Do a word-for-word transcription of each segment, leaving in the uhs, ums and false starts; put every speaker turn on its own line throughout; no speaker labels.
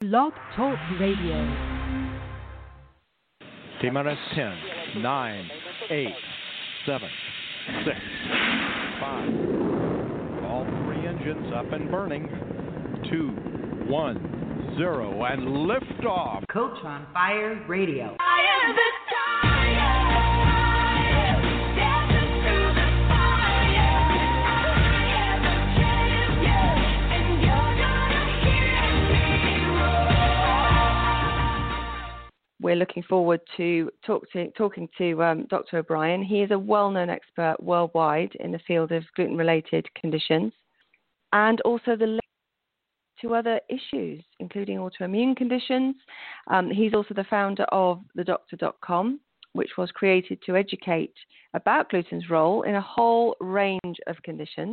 Blog Talk Radio.
T-minus ten, nine, eight, seven, six, five. All three engines up and burning. Two, one, zero, and liftoff.
Coach on Fire Radio.
I am the
We're looking forward to, talk to talking to um, Doctor O'Brien. He is a well-known expert worldwide in the field of gluten-related conditions and also the link to other issues, including autoimmune conditions. Um, he's also the founder of the doctor dot com, which was created to educate about gluten's role in a whole range of conditions.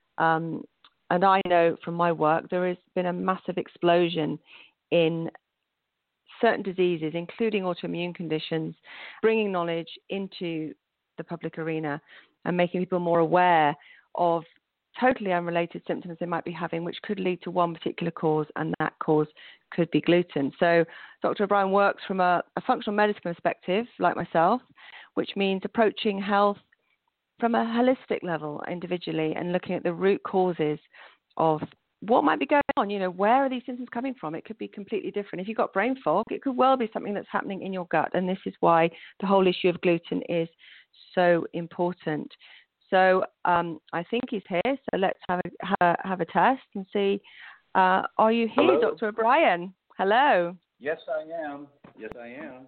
Um, and I know from my work there has been a massive explosion in certain diseases, including autoimmune conditions, bringing knowledge into the public arena and making people more aware of totally unrelated symptoms they might be having, which could lead to one particular cause, and that cause could be gluten. So Doctor O'Brien works from a, a functional medicine perspective, like myself, which means approaching health from a holistic level individually and looking at the root causes of what might be going on. You know, where are these symptoms coming from? It could be completely different. If you've got brain fog, it could well be something that's happening in your gut. And this is why the whole issue of gluten is so important. So um, I think he's here. So let's have a, have a, have a test and see. Uh, are you here,
Hello?
Doctor O'Brien? Hello.
Yes, I am. Yes, I am.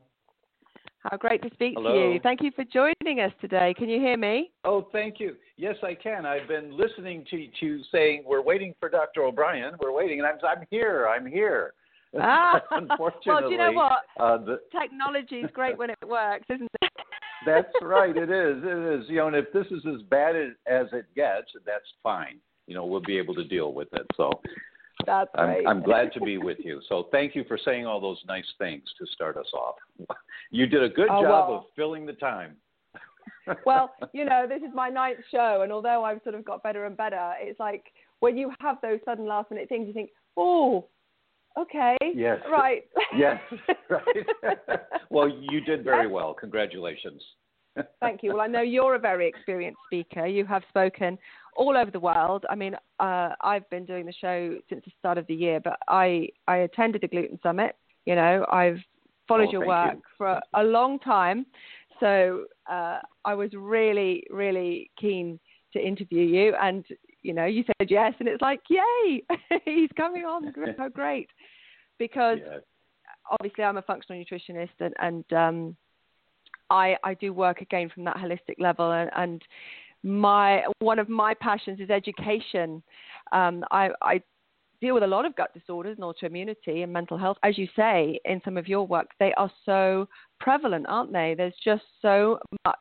How great to speak
Hello.
to you. Thank you for joining us today. Can you hear me?
Oh, thank you. Yes, I can. I've been listening to to saying we're waiting for Doctor O'Brien. We're waiting, and I'm I'm here. I'm here.
Ah,
Unfortunately,
well, do you know what?
Uh, the,
Technology is great when it works, isn't it?
that's right. It is. It is. You know, and if this is as bad as, as it gets, that's fine. You know, we'll be able to deal with it. So
That's
I'm,
right.
I'm glad to be with you. So thank you for saying all those nice things to start us off. You did a good
Oh,
job
well.
of filling the time.
Well, you know, this is my ninth show, and although I've sort of got better and better, it's like when you have those sudden last-minute things, you think, oh, okay,
Yes.
right.
Yes, right. Well, you did very well. Congratulations.
Thank you. Well, I know you're a very experienced speaker. You have spoken all over the world. I mean, uh, I've been doing the show since the start of the year, but I, I attended the Gluten Summit. You know, I've followed
Oh,
your
thank
work
you.
for a, a long time. So uh, I was really, really keen to interview you. And, you know, you said yes. And it's like, yay, he's coming on. How great. Because
Yes.
obviously I'm a functional nutritionist and, and um, I, I do work again from that holistic level. And, and my one of my passions is education. Um, I, I deal with a lot of gut disorders and autoimmunity and mental health. As you say, in some of your work, they are so prevalent, aren't they? There's just so much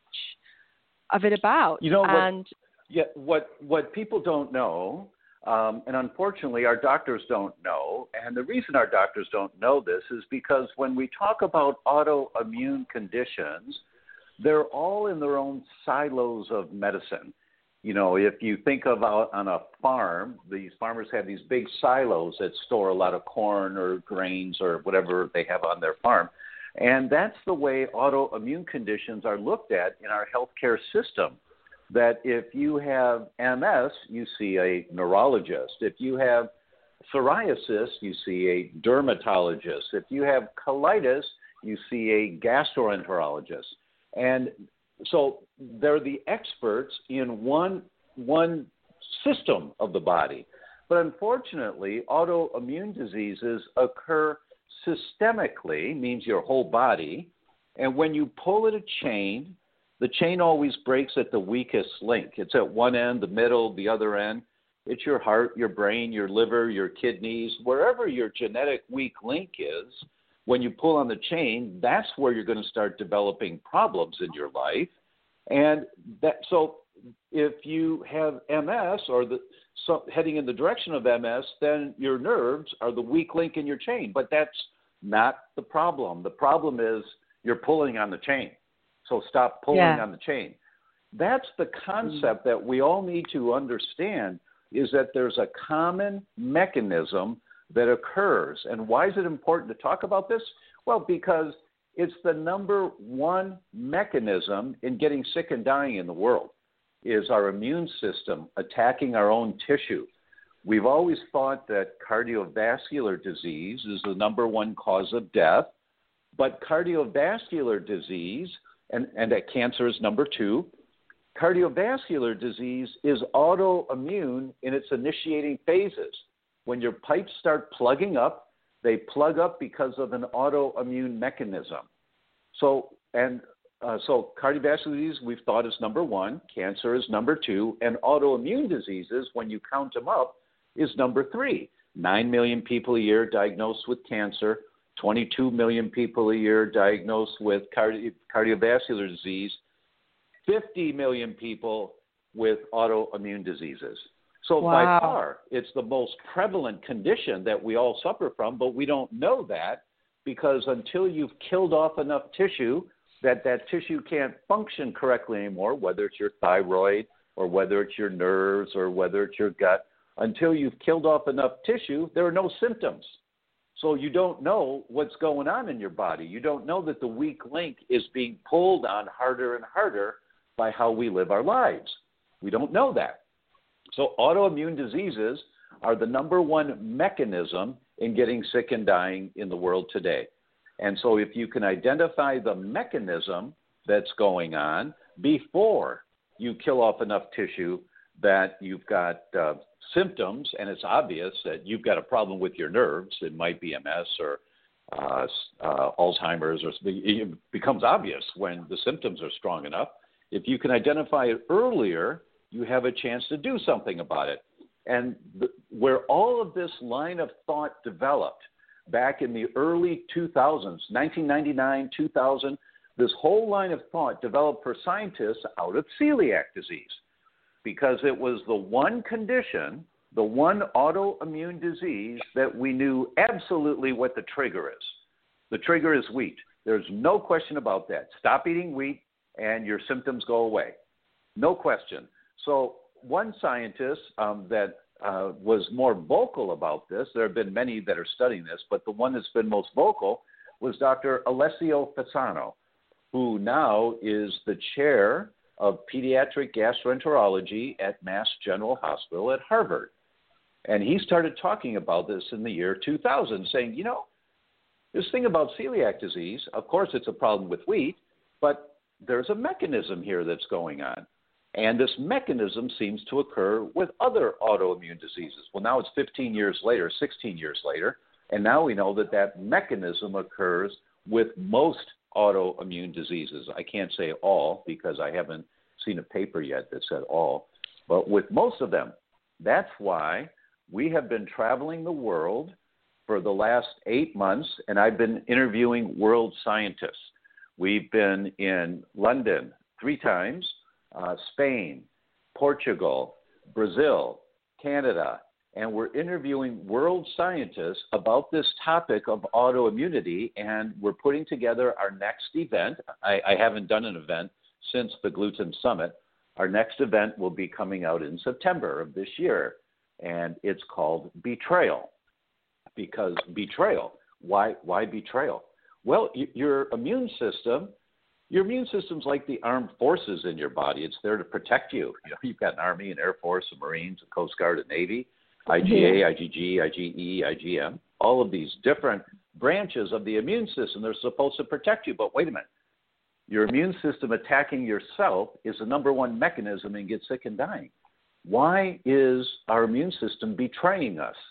of it about.
You know what?
And
Yeah, what what people don't know, um, and unfortunately our doctors don't know, and the reason our doctors don't know this is because when we talk about autoimmune conditions, they're all in their own silos of medicine. You know, if you think about on a farm, these farmers have these big silos that store a lot of corn or grains or whatever they have on their farm. And that's the way autoimmune conditions are looked at in our healthcare system. That if you have M S, you see a neurologist. If you have psoriasis, you see a dermatologist. If you have colitis, you see a gastroenterologist. And so they're the experts in one one system of the body. But unfortunately, autoimmune diseases occur systemically, means your whole body. And when you pull at a chain, the chain always breaks at the weakest link. It's at one end, the middle, the other end. It's your heart, your brain, your liver, your kidneys, wherever your genetic weak link is. When you pull on the chain, that's where you're going to start developing problems in your life. And that, so if you have M S or the so heading in the direction of M S, then your nerves are the weak link in your chain. But that's not the problem. The problem is you're pulling on the chain. So stop pulling
Yeah.
on the chain. That's the concept that we all need to understand, is that there's a common mechanism that occurs. And why is it important to talk about this? Well, because it's the number one mechanism in getting sick and dying in the world, is our immune system attacking our own tissue. We've always thought that cardiovascular disease is the number one cause of death, but cardiovascular disease, and, and that cancer is number two, cardiovascular disease is autoimmune in its initiating phases. When your pipes start plugging up, they plug up because of an autoimmune mechanism. So, and uh, so cardiovascular disease we've thought is number one, cancer is number two, and autoimmune diseases, when you count them up, is number three. Nine million people a year diagnosed with cancer, twenty-two million people a year diagnosed with cardi- cardiovascular disease, fifty million people with autoimmune diseases. So
wow.
by far, it's the most prevalent condition that we all suffer from, but we don't know that because until you've killed off enough tissue that that tissue can't function correctly anymore, whether it's your thyroid or whether it's your nerves or whether it's your gut, until you've killed off enough tissue, there are no symptoms. So you don't know what's going on in your body. You don't know that the weak link is being pulled on harder and harder by how we live our lives. We don't know that. So autoimmune diseases are the number one mechanism in getting sick and dying in the world today. And so if you can identify the mechanism that's going on before you kill off enough tissue that you've got uh, symptoms, and it's obvious that you've got a problem with your nerves, it might be M S or uh, uh, Alzheimer's, or it becomes obvious when the symptoms are strong enough. If you can identify it earlier, you have a chance to do something about it. And the, where all of this line of thought developed back in the early two thousands, nineteen ninety-nine, two thousand, this whole line of thought developed for scientists out of celiac disease, because it was the one condition, the one autoimmune disease that we knew absolutely what the trigger is. The trigger is wheat. There's no question about that. Stop eating wheat and your symptoms go away. No question. So one scientist um, that uh, was more vocal about this, there have been many that are studying this, but the one that's been most vocal was Doctor Alessio Fasano, who now is the chair of pediatric gastroenterology at Mass General Hospital at Harvard. And he started talking about this in the year two thousand, saying, you know, this thing about celiac disease, of course it's a problem with wheat, but there's a mechanism here that's going on. And this mechanism seems to occur with other autoimmune diseases. Well, now it's fifteen years later, sixteen years later, and now we know that that mechanism occurs with most autoimmune diseases. I can't say all because I haven't seen a paper yet that said all, but with most of them. That's why we have been traveling the world for the last eight months, and I've been interviewing world scientists. We've been in London three times, uh, Spain, Portugal, Brazil, Canada, and we're interviewing world scientists about this topic of autoimmunity, and we're putting together our next event. I, I haven't done an event since the Gluten Summit. Our next event will be coming out in September of this year, and it's called Betrayal. Because betrayal, why, why betrayal? Well, y- your immune system, your immune system's like the armed forces in your body. It's there to protect you. You know, you've got an Army, an Air Force, a Marines, a Coast Guard, a Navy, I G A, I G G, I G E, I G M, all of these different branches of the immune system. They're supposed to protect you. But wait a minute. Your immune system attacking yourself is the number one mechanism in get sick and dying. Why is our immune system betraying us?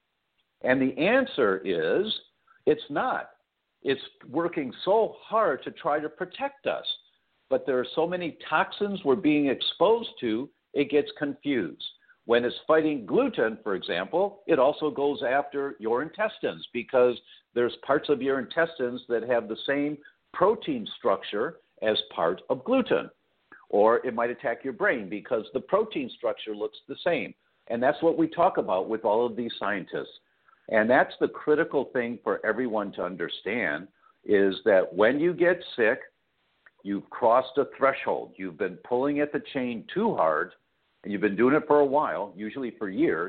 And the answer is it's not. It's working so hard to try to protect us. But there are so many toxins we're being exposed to, it gets confused. When it's fighting gluten, for example, it also goes after your intestines because there's parts of your intestines that have the same protein structure as part of gluten. Or it might attack your brain because the protein structure looks the same. And that's what we talk about with all of these scientists. And that's the critical thing for everyone to understand is that when you get sick, you've crossed a threshold. You've been pulling at the chain too hard, and you've been doing it for a while, usually for years,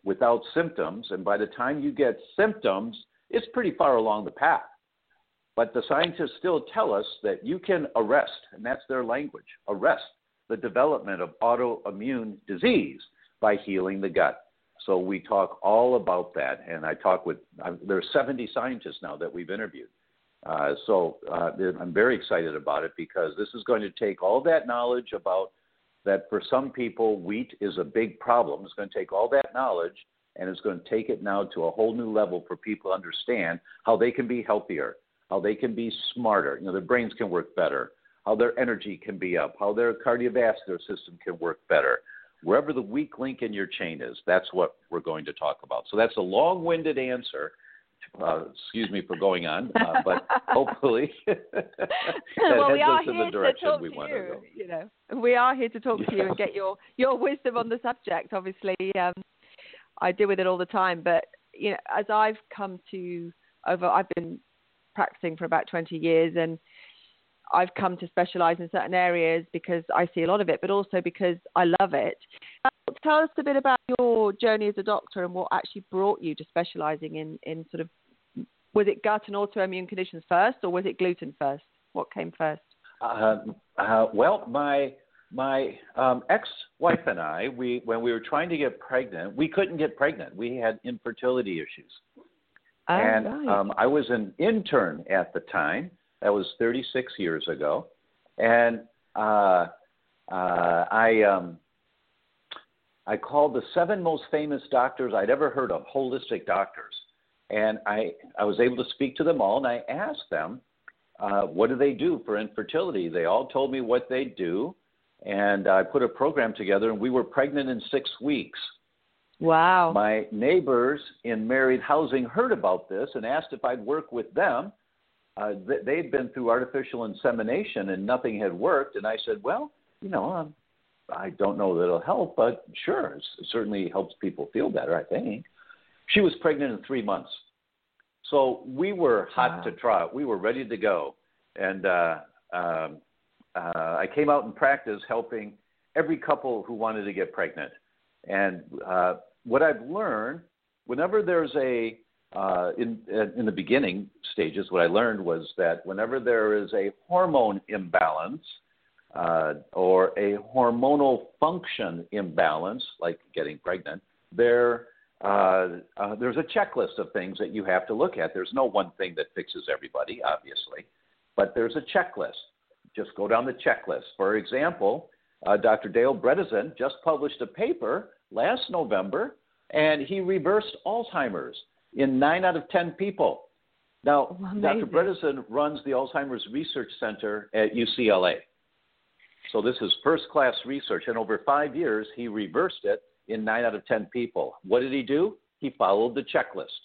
without symptoms. And by the time you get symptoms, it's pretty far along the path. But the scientists still tell us that you can arrest, and that's their language, arrest the development of autoimmune disease by healing the gut. So we talk all about that, and I talk with, uh, there are seventy scientists now that we've interviewed. Uh, so uh, I'm very excited about it because this is going to take all that knowledge about that for some people wheat is a big problem. It's going to take all that knowledge and it's going to take it now to a whole new level for people to understand how they can be healthier, how they can be smarter, you know, their brains can work better, how their energy can be up, how their cardiovascular system can work better. Wherever the weak link in your chain is, that's what we're going to talk about. So that's a long-winded answer. Uh, excuse me for going on, uh, but hopefully that
well, we
heads
are
us in
here
the direction
to talk
we
to
want
you,
to go.
you know, we are here to talk
yeah.
to you and get your, your wisdom on the subject. Obviously, um, I deal with it all the time, but you know, as I've come to over, I've been practicing for about twenty years, and I've come to specialize in certain areas because I see a lot of it, but also because I love it. Tell us a bit about your journey as a doctor and what actually brought you to specializing in, in sort of, was it gut and autoimmune conditions first, or was it gluten first? What came first?
Uh, uh, well, my my um, ex-wife and I, we when we were trying to get pregnant, we couldn't get pregnant. We had infertility issues.
Oh,
and
right.
um, I was an intern at the time. That was thirty-six years ago. And uh, uh, I... Um, I called the seven most famous doctors I'd ever heard of, holistic doctors. And I, I was able to speak to them all, and I asked them, uh, what do they do for infertility? They all told me what they do, and I put a program together, and we were pregnant in six weeks.
Wow.
My neighbors in married housing heard about this and asked if I'd work with them. Uh, they'd been through artificial insemination, and nothing had worked. And I said, well, you know, um, I don't know that it'll help, but sure, it certainly helps people feel better, I think. She was pregnant in three months. So we were hot
wow.
to trot. We were ready to go. And uh, um, uh, I came out in practice helping every couple who wanted to get pregnant. And uh, what I've learned, whenever there's a, uh, in, in the beginning stages, what I learned was that whenever there is a hormone imbalance, Uh, or a hormonal function imbalance, like getting pregnant, there uh, uh, there's a checklist of things that you have to look at. There's no one thing that fixes everybody, obviously, but there's a checklist. Just go down the checklist. For example, uh, Doctor Dale Bredesen just published a paper last November, and he reversed Alzheimer's in nine out of ten people. Now,
Amazing.
Doctor Bredesen runs the Alzheimer's Research Center at U C L A. So this is first-class research, and over five years, he reversed it in nine out of ten people. What did he do? He followed the checklist.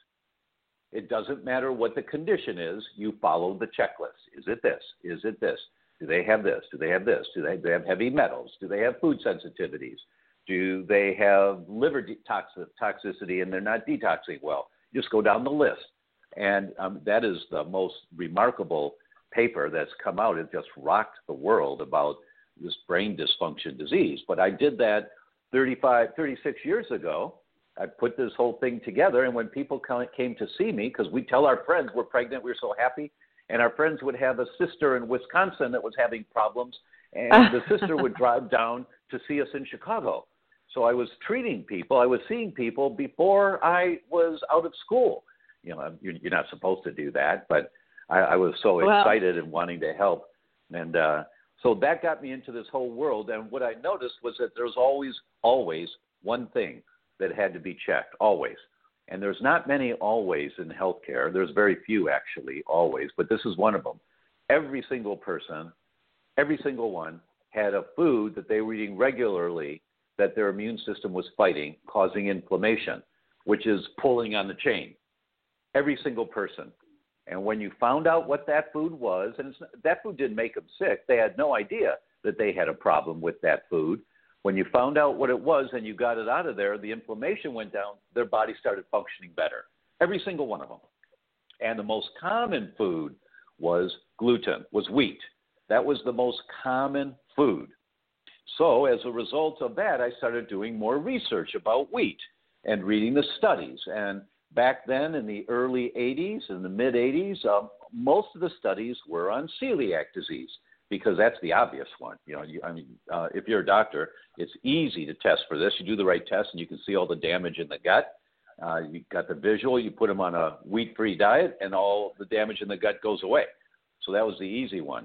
It doesn't matter what the condition is, you follow the checklist. Is it this? Is it this? Do they have this? Do they have this? Do they, do they have heavy metals? Do they have food sensitivities? Do they have liver detox- toxicity and they're not detoxing well? Just go down the list. And um, that is the most remarkable paper that's come out. It just rocked the world about this brain dysfunction disease. But I did that thirty-five, thirty-six years ago. I put this whole thing together, and when people came to see me, because we tell our friends we're pregnant, we're so happy, and our friends would have a sister in Wisconsin that was having problems, and the sister would drive down to see us in Chicago. So I was treating people, I was seeing people before I was out of school. You know, you're, you're not supposed to do that, but I, I was so
well,
excited and wanting to help. And uh, so that got me into this whole world. And what I noticed was that there's always, always one thing that had to be checked, always. And there's not many always in healthcare. There's very few, actually, always. But this is one of them. Every single person, every single one had a food that they were eating regularly that their immune system was fighting, causing inflammation, which is pulling on the chain. Every single person. And when you found out what that food was, and it's, that food didn't make them sick, they had no idea that they had a problem with that food. When you found out what it was and you got it out of there, the inflammation went down, their body started functioning better. Every single one of them. And the most common food was gluten, was wheat. That was the most common food. So as a result of that, I started doing more research about wheat. and reading the studies. And back then in the early eighties, in the mid eighties, um, most of the studies were on celiac disease because that's the obvious one. You know, you, I mean, uh, if you're a doctor, it's easy to test for this. You do the right test and you can see all the damage in the gut. Uh, you got the visual, you put them on a wheat-free diet and all the damage in the gut goes away. So that was the easy one.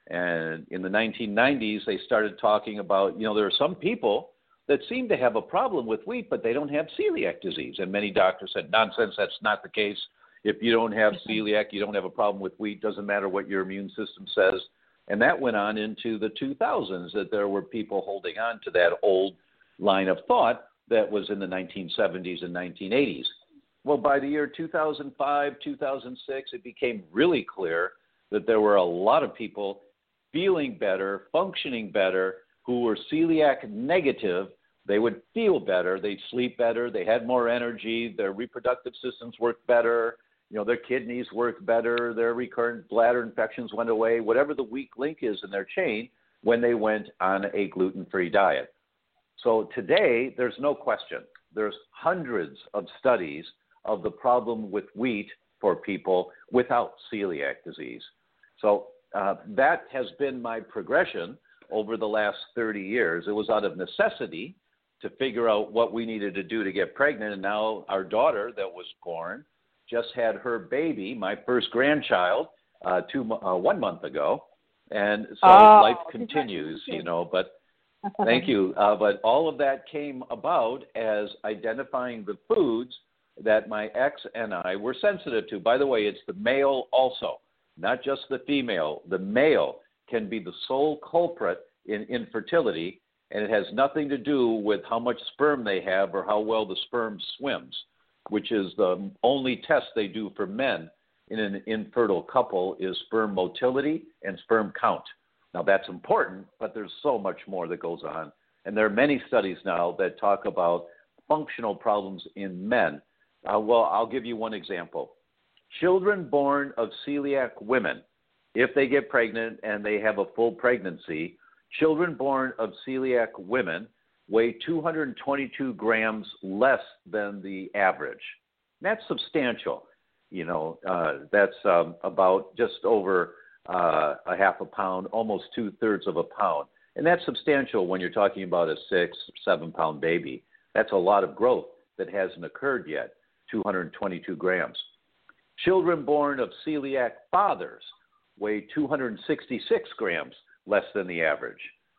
And in the nineteen nineties, they started talking about, you know, there are some people that seem to have a problem with wheat, but they don't have celiac disease. And many doctors said, nonsense, that's not the case. If you don't have celiac, you don't have a problem with wheat. Doesn't matter what your immune system says. And that went on into the two thousands, that there were people holding on to that old line of thought that was in the nineteen seventies and nineteen eighties. Well, by the year two thousand five, two thousand six, it became really clear that there were a lot of people feeling better, functioning better, who were celiac negative. They would feel better, they'd sleep better, they had more energy, their reproductive systems worked better, you know, their kidneys worked better, their recurrent bladder infections went away, whatever the weak link is in their chain when they went on a gluten-free diet. So today, there's no question. There's hundreds of studies of the problem with wheat for people without celiac disease. So uh, that has been my progression over the last thirty years. It was out of necessity to figure out what we needed to do to get pregnant. And now our daughter that was born just had her baby, my first grandchild, uh, two, uh, one month ago. And so
oh,
life continues, you know, but thank you. Uh, but all of that came about as identifying the foods that my ex and I were sensitive to. By the way, it's the male also, not just the female. The male can be the sole culprit in infertility, and it has nothing to do with how much sperm they have or how well the sperm swims, which is the only test they do for men in an infertile couple is sperm motility and sperm count. Now, that's important, but there's so much more that goes on. And there are many studies now that talk about functional problems in men. Uh, well, I'll give you one example. Children born of celiac women, if they get pregnant and they have a full pregnancy, children born of celiac women weigh two hundred twenty-two grams less than the average. That's substantial. You know, uh, that's um, about just over uh, a half a pound, almost two-thirds of a pound. And that's substantial when you're talking about a six, seven-pound baby. That's a lot of growth that hasn't occurred yet, two hundred twenty-two grams. Children born of celiac fathers weigh two hundred sixty-six grams less than the average.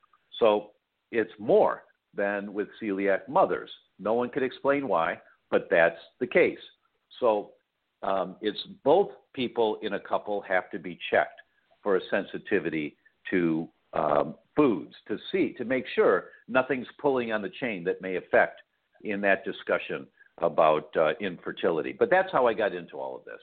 So it's more than with celiac mothers. No one can explain why, but that's the case. So um, it's both people in a couple have to be checked for a sensitivity to um, foods to see, to make sure nothing's pulling on the chain that may affect in that discussion about uh, infertility. But that's how I got into all of this.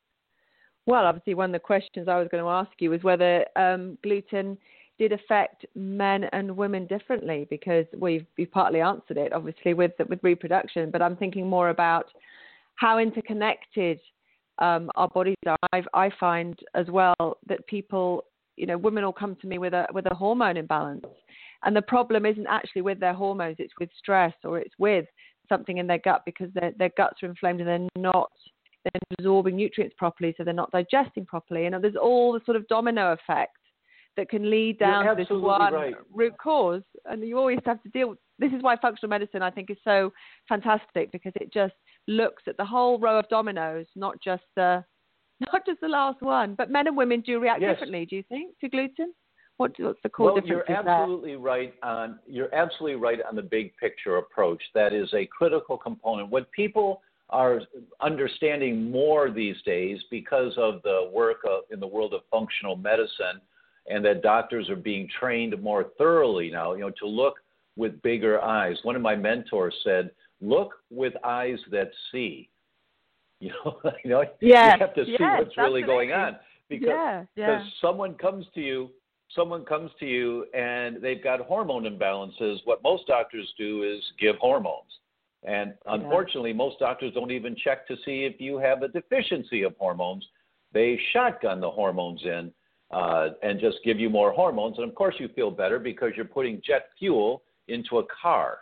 Well, obviously, one of the questions I was going to ask you was whether um, gluten did affect men and women differently, because we've, we've partly answered it, obviously, with with reproduction. But I'm thinking more about how interconnected um, our bodies are. I've, I find as well that people, you know, women will come to me with a with a hormone imbalance, and the problem isn't actually with their hormones; it's with stress, or it's with something in their gut, because their their guts are inflamed and they're not they're absorbing nutrients properly, so they're not digesting properly. And there's all the sort of domino effect that can lead down to this one
right.
root cause. And you always have to deal with, this is why functional medicine, I think, is so fantastic, because it just looks at the whole row of dominoes, not just the, not just the last one. But men and women do react
yes.
differently, do you think, to gluten? What, what's the core
well,
difference?
You're absolutely right on, you're absolutely right on the big picture approach. That is a critical component. What people are understanding more these days because of the work of, in the world of functional medicine, and that doctors are being trained more thoroughly now, you know, to look with bigger eyes. One of my mentors said, look with eyes that see. You know, you, know
yes,
you have to see
yes,
what's really going on, because
yeah, yeah.
because someone comes to you, someone comes to you and they've got hormone imbalances. What most doctors do is give hormones. And unfortunately, yeah. most doctors don't even check to see if you have a deficiency of hormones. They shotgun the hormones in uh, and just give you more hormones. And of course, you feel better because you're putting jet fuel into a car.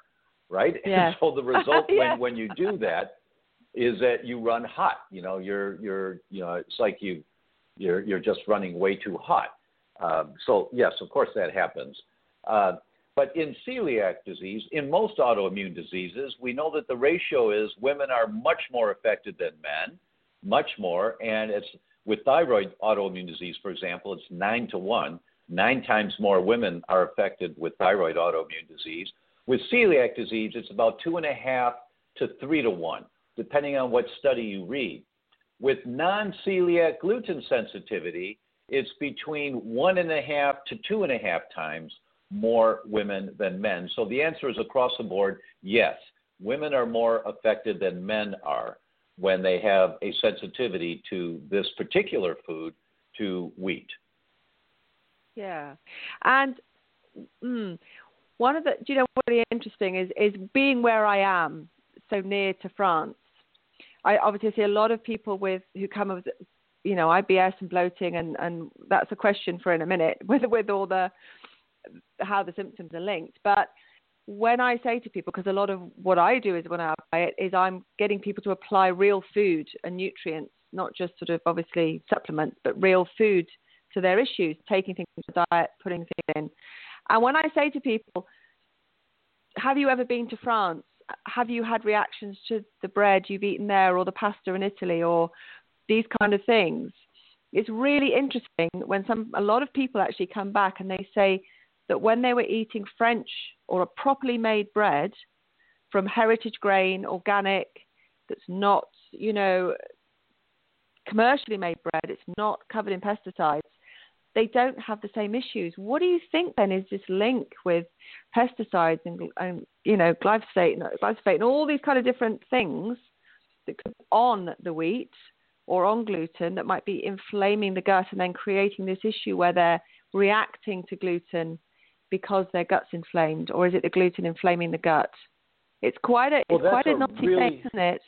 right?
Yeah.
And so the result
yeah.
when, when you do that is that you run hot. You know, you're you're you know, it's like you you're you're just running way too hot. Um, so yes, of course that happens. Uh, but in celiac disease, in most autoimmune diseases, we know that the ratio is women are much more affected than men, much more, and it's with thyroid autoimmune disease, for example, it's nine to one. Nine times more women are affected with thyroid autoimmune disease. With celiac disease, it's about two and a half to three to one, depending on what study you read. With non-celiac gluten sensitivity, it's between one and a half to two and a half times more women than men. So the answer is across the board, yes, women are more affected than men are when they have a sensitivity to this particular food, to wheat.
Yeah. And mm, one of the, do you know what's really interesting is, is being where I am, so near to France. I obviously see a lot of people with who come with, you know, I B S and bloating, and, and that's a question for in a minute with with all the how the symptoms are linked. But when I say to people, because a lot of what I do is when I apply it, is I'm getting people to apply real food and nutrients, not just sort of obviously supplements, but real food to their issues, taking things into the diet, putting things in. And when I say to people, have you ever been to France? Have you had reactions to the bread you've eaten there, or the pasta in Italy, or these kind of things? It's really interesting when some a lot of people actually come back and they say that when they were eating French or a properly made bread from heritage grain, organic, that's not, you know, commercially made bread, it's not covered in pesticides, they don't have the same issues. What do you think then is this link with pesticides and, and you know, glyphosate and, glyphosate and all these kind of different things that could be on the wheat or on gluten that might be inflaming the gut and then creating this issue where they're reacting to gluten because their gut's inflamed? Or is it the gluten inflaming the gut? It's quite a,
well,
it's quite a,
a
knotty
really,
thing, isn't it?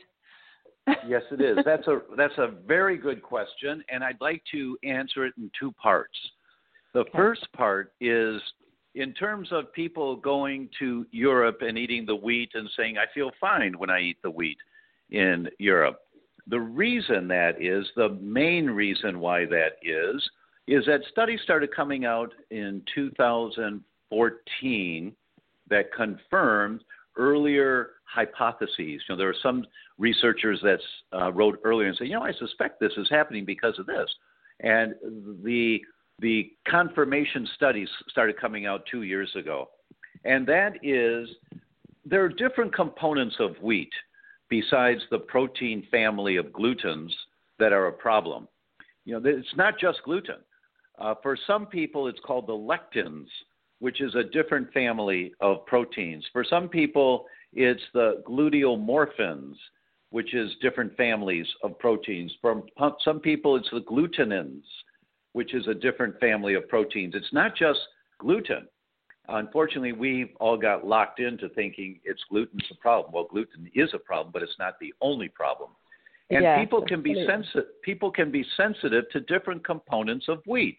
Yes, it is. That's a that's a very good question, and I'd like to answer it in two parts. The okay. first part is in terms of people going to Europe and eating the wheat and saying, I feel fine when I eat the wheat in Europe. The reason that is, the main reason why that is, is that studies started coming out in two thousand fourteen that confirmed earlier hypotheses. You know, there were some researchers that uh, wrote earlier and said, you know, I suspect this is happening because of this. And the the confirmation studies started coming out two years ago. And that is, there are different components of wheat besides the protein family of glutens that are a problem. You know, it's not just gluten. Uh, for some people, it's called the lectins, which is a different family of proteins. For some people, it's the gluteomorphins, which is different families of proteins. For some people, it's the glutenins, which is a different family of proteins. It's not just gluten. Unfortunately, we've all got locked into thinking it's gluten's a problem. Well, gluten is a problem, but it's not the only problem. And
yeah,
people can be sensitive. People can be sensitive to different components of wheat.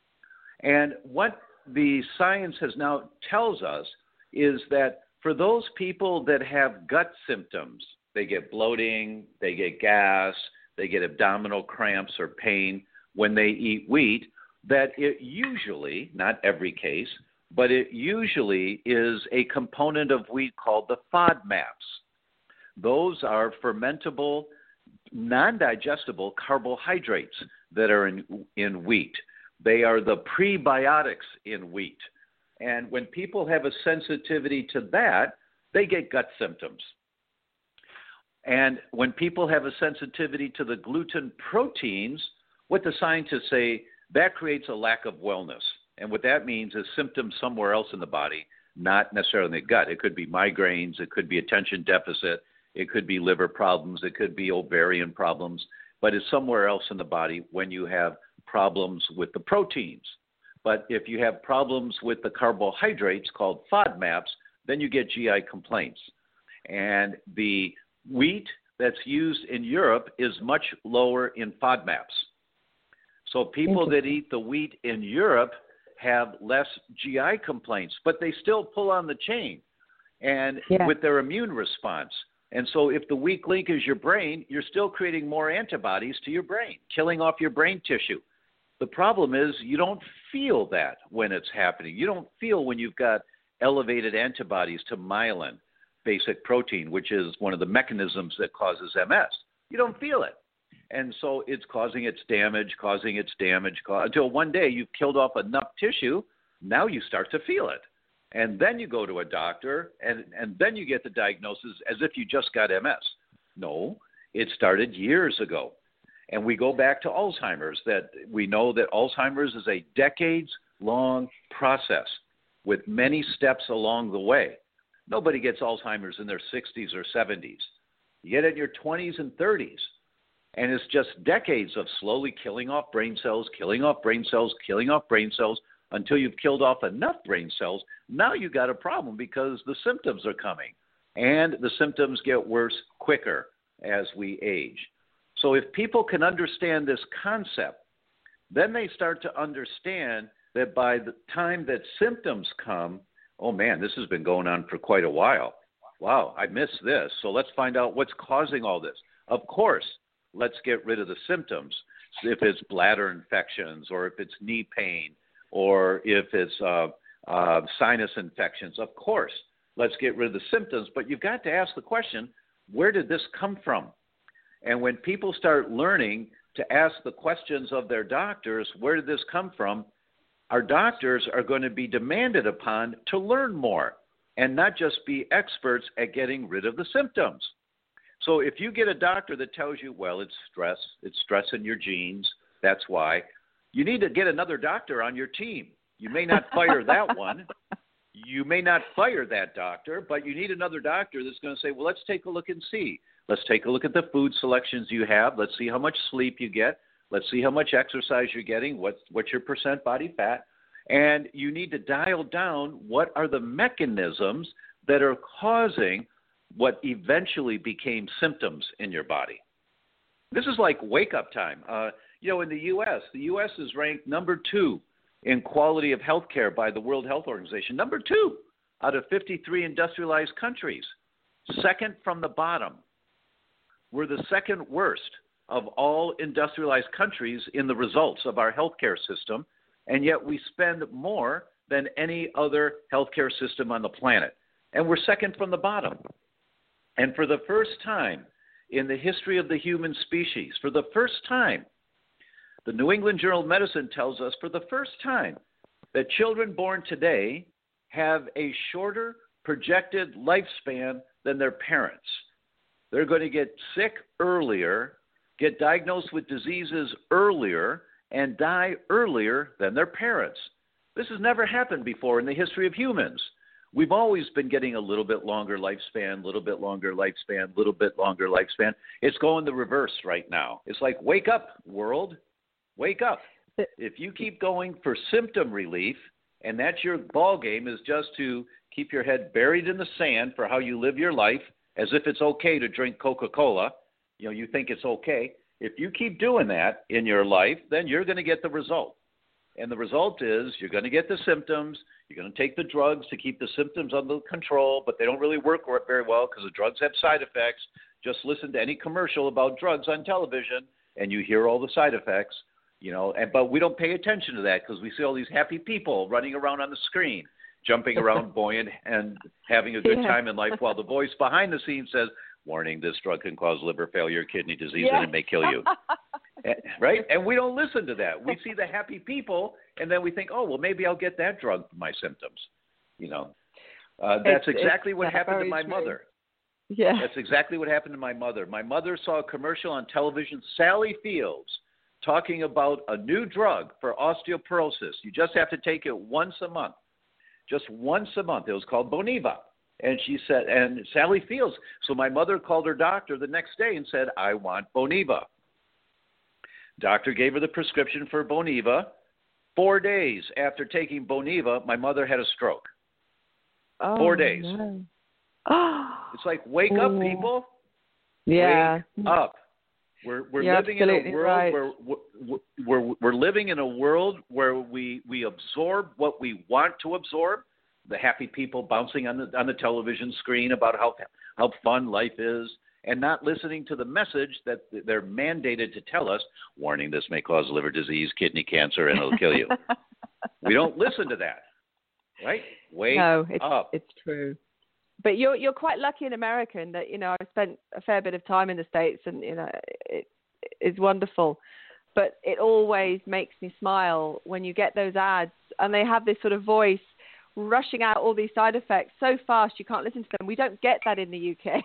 And what the science has now tells us is that for those people that have gut symptoms, they get bloating, they get gas, they get abdominal cramps or pain when they eat wheat, that it usually, not every case, but it usually is a component of wheat called the FODMAPs. Those are fermentable, non-digestible carbohydrates that are in, in wheat. They are the prebiotics in wheat. And when people have a sensitivity to that, they get gut symptoms. And when people have a sensitivity to the gluten proteins, what the scientists say, that creates a lack of wellness. And what that means is symptoms somewhere else in the body, not necessarily in the gut. It could be migraines, it could be attention deficit, it could be liver problems, it could be ovarian problems, but it's somewhere else in the body when you have problems with the proteins. But if you have problems with the carbohydrates called FODMAPs, then you get G I complaints. And the wheat that's used in Europe is much lower in FODMAPs. So people that eat the wheat in Europe have less G I complaints, but they still pull on the chain. and
yeah.
with their immune response. And so if the weak link is your brain, you're still creating more antibodies to your brain, killing off your brain tissue. The problem is you don't feel that when it's happening. You don't feel when you've got elevated antibodies to myelin, basic protein, which is one of the mechanisms that causes M S. You don't feel it. And so it's causing its damage, causing its damage, until one day you've killed off enough tissue, now you start to feel it. And then you go to a doctor, and, and then you get the diagnosis as if you just got M S. No, it started years ago. And we go back to Alzheimer's, that we know that Alzheimer's is a decades-long process with many steps along the way. Nobody gets Alzheimer's in their sixties or seventies. You get it in your twenties and thirties. And it's just decades of slowly killing off brain cells, killing off brain cells, killing off brain cells, until you've killed off enough brain cells. Now you've got a problem because the symptoms are coming. And the symptoms get worse quicker as we age. So if people can understand this concept, then they start to understand that by the time that symptoms come, oh man, this has been going on for quite a while. Wow, I missed this. So let's find out what's causing all this. Of course, let's get rid of the symptoms. If it's bladder infections, or if it's knee pain, or if it's uh, uh, sinus infections, of course, let's get rid of the symptoms. But you've got to ask the question, where did this come from? And when people start learning to ask the questions of their doctors, where did this come from, our doctors are going to be demanded upon to learn more and not just be experts at getting rid of the symptoms. So if you get a doctor that tells you, well, it's stress, it's stress in your genes, that's why, you need to get another doctor on your team. You may not fire that one. You may not fire that doctor, but you need another doctor that's going to say, well, let's take a look and see. Let's take a look at the food selections you have. Let's see how much sleep you get. Let's see how much exercise you're getting. What's, what's your percent body fat? And you need to dial down what are the mechanisms that are causing what eventually became symptoms in your body. This is like wake-up time. Uh, you know, in the U S, the U S is ranked number two in quality of health care by the World Health Organization, number two out of fifty-three industrialized countries, second from the bottom. We're the second worst of all industrialized countries in the results of our healthcare system, and yet we spend more than any other healthcare system on the planet. And we're second from the bottom. And for the first time in the history of the human species, for the first time, the New England Journal of Medicine tells us for the first time that children born today have a shorter projected lifespan than their parents. They're going to get sick earlier, get diagnosed with diseases earlier, and die earlier than their parents. This has never happened before in the history of humans. We've always been getting a little bit longer lifespan, little bit longer lifespan, little bit longer lifespan. It's going the reverse right now. It's like, wake up, world. Wake up. If you keep going for symptom relief, and that's your ball game, is just to keep your head buried in the sand for how you live your life, as if it's okay to drink Coca-Cola, you know, you think it's okay. If you keep doing that in your life, then you're going to get the result. And the result is you're going to get the symptoms. You're going to take the drugs to keep the symptoms under control, but they don't really work very well because the drugs have side effects. Just listen to any commercial about drugs on television, and you hear all the side effects. You know, and, but we don't pay attention to that because we see all these happy people running around on the screen, jumping around, buoyant, and having a good yeah. time in life, while the voice behind the scenes says, warning, this drug can cause liver failure, kidney disease, yeah. and it may kill you. Right? And we don't listen to that. We see the happy people, and then we think, oh, well, maybe I'll get that drug for my symptoms. You know, uh, that's it's, exactly it's what happened to my true. mother.
Yeah.
That's exactly what happened to my mother. My mother saw a commercial on television, Sally Fields, talking about a new drug for osteoporosis. You just have to take it once a month, just once a month. It was called Boniva. And she said, and Sally Fields. So my mother called her doctor the next day and said, I want Boniva. Doctor gave her the prescription for Boniva. Four days after taking Boniva, my mother had a stroke.
Oh,
Four days.
No.
It's like, wake Ooh. up, people.
Yeah.
Wake up. We're we're
You're
living in a world
right.
where we're, we're we're living in a world where we we absorb what we want to absorb, the happy people bouncing on the on the television screen about how how fun life is, and not listening to the message that they're mandated to tell us, warning, this may cause liver disease, kidney cancer, and it'll kill you. We don't listen to that, right? Wake
no, it's,
up.
It's true. But you're you're quite lucky in America in that, you know, I've spent a fair bit of time in the States, and, you know, it is wonderful. But it always makes me smile when you get those ads and they have this sort of voice rushing out all these side effects so fast you can't listen to them. We don't get that in the U K.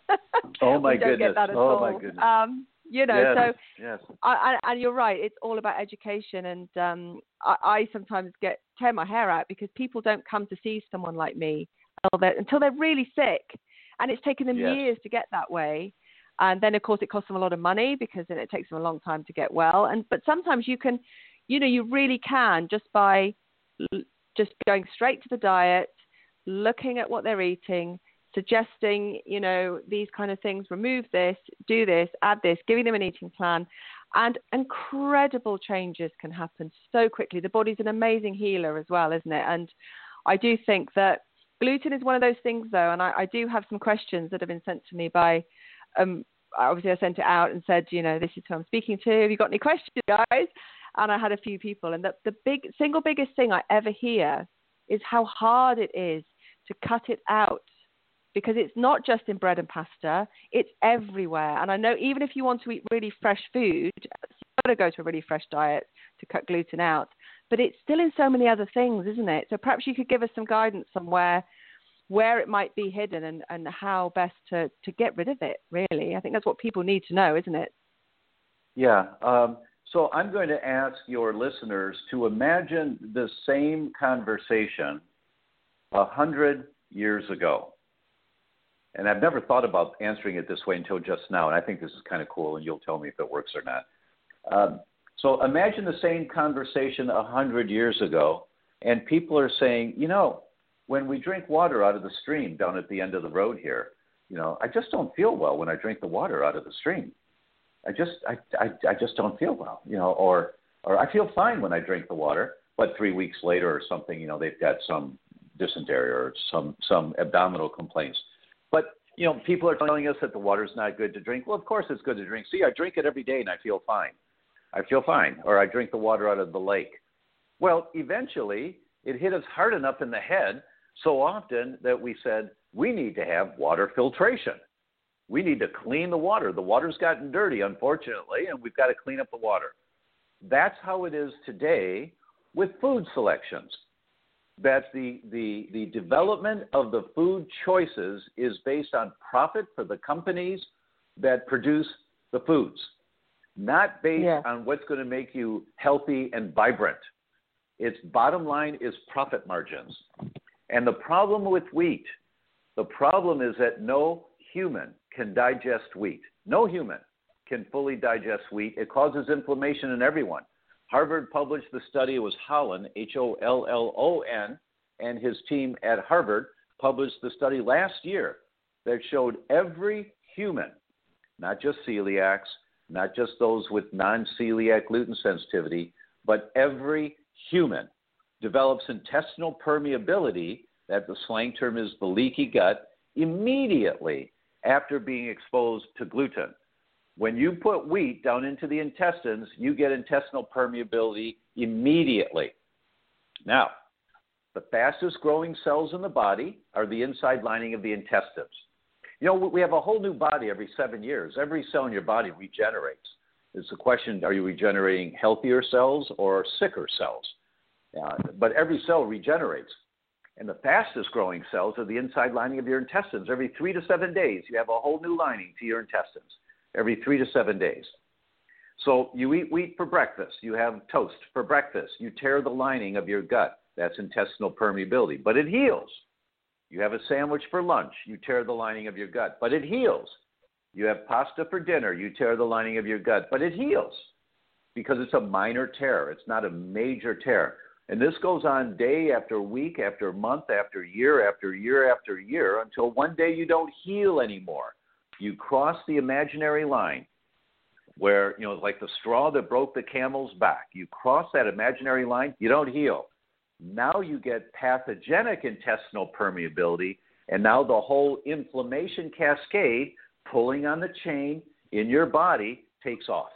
Oh, my
we don't
goodness.
Get that at
oh,
all.
my goodness.
Um, you know,
yes,
so,
yes.
I, I, and you're right, it's all about education. And um, I, I sometimes get tear my hair out because people don't come to see someone like me until they're, until they're really sick. And it's taken them
Yes.
years to get that way. And then, of course, it costs them a lot of money because then it takes them a long time to get well. And but sometimes you can, you know, you really can just by l- just going straight to the diet, looking at what they're eating, suggesting, you know, these kind of things, remove this, do this, add this, giving them an eating plan. And incredible changes can happen so quickly. The body's an amazing healer as well, isn't it? And I do think that gluten is one of those things, though, and I, I do have some questions that have been sent to me by, um, obviously I sent it out and said, you know, this is who I'm speaking to. Have you got any questions, guys? And I had a few people. And the, the big single biggest thing I ever hear is how hard it is to cut it out, because it's not just in bread and pasta, it's everywhere. And I know even if you want to eat really fresh food, you've got to go to a really fresh diet to cut gluten out. But it's still in so many other things, isn't it? So perhaps you could give us some guidance on where, where it might be hidden and, and how best to, to get rid of it, really. I think that's what people need to know, isn't it?
Yeah. Um, so I'm going to ask your listeners to imagine the same conversation a hundred years ago. And I've never thought about answering it this way until just now, and I think this is kind of cool, and you'll tell me if it works or not. Um, so imagine the same conversation a hundred years ago, and people are saying, you know, when we drink water out of the stream down at the end of the road here, you know, I just don't feel well when I drink the water out of the stream. I just, I, I, I just don't feel well, you know, or, or I feel fine when I drink the water, but three weeks later or something, you know, they've got some dysentery or some, some abdominal complaints. But, you know, people are telling us that the water's not good to drink. Well, of course it's good to drink. See, I drink it every day and I feel fine. I feel fine. Or I drink the water out of the lake. Well, eventually it hit us hard enough in the head so often that we said, we need to have water filtration. We need to clean the water. The water's gotten dirty, unfortunately, and we've got to clean up the water. That's how it is today with food selections. That the, the, the development of the food choices is based on profit for the companies that produce the foods, not based
yeah.
on what's going to make you healthy and vibrant. Its bottom line is profit margins. And the problem with wheat, the problem is that no human can digest wheat. No human can fully digest wheat. It causes inflammation in everyone. Harvard published the study. It was Hollon, H O L L O N, and his team at Harvard published the study last year that showed every human, not just celiacs, not just those with non-celiac gluten sensitivity, but every human develops intestinal permeability, that the slang term is the leaky gut, immediately after being exposed to gluten. When you put wheat down into the intestines, you get intestinal permeability immediately. Now, the fastest growing cells in the body are the inside lining of the intestines. You know, we have a whole new body every seven years. Every cell in your body regenerates. It's a question, are you regenerating healthier cells or sicker cells? Uh, but every cell regenerates. And the fastest growing cells are the inside lining of your intestines. Every three to seven days, you have a whole new lining to your intestines. Every three to seven days. So you eat wheat for breakfast. You have toast for breakfast. You tear the lining of your gut. That's intestinal permeability. But it heals. You have a sandwich for lunch. You tear the lining of your gut. But it heals. You have pasta for dinner. You tear the lining of your gut. But it heals because it's a minor tear. It's not a major tear. And this goes on day after week, after month, after year, after year, after year, until one day you don't heal anymore. You cross the imaginary line where, you know, like the straw that broke the camel's back. You cross that imaginary line, you don't heal. Now you get pathogenic intestinal permeability, and now the whole inflammation cascade pulling on the chain in your body takes off.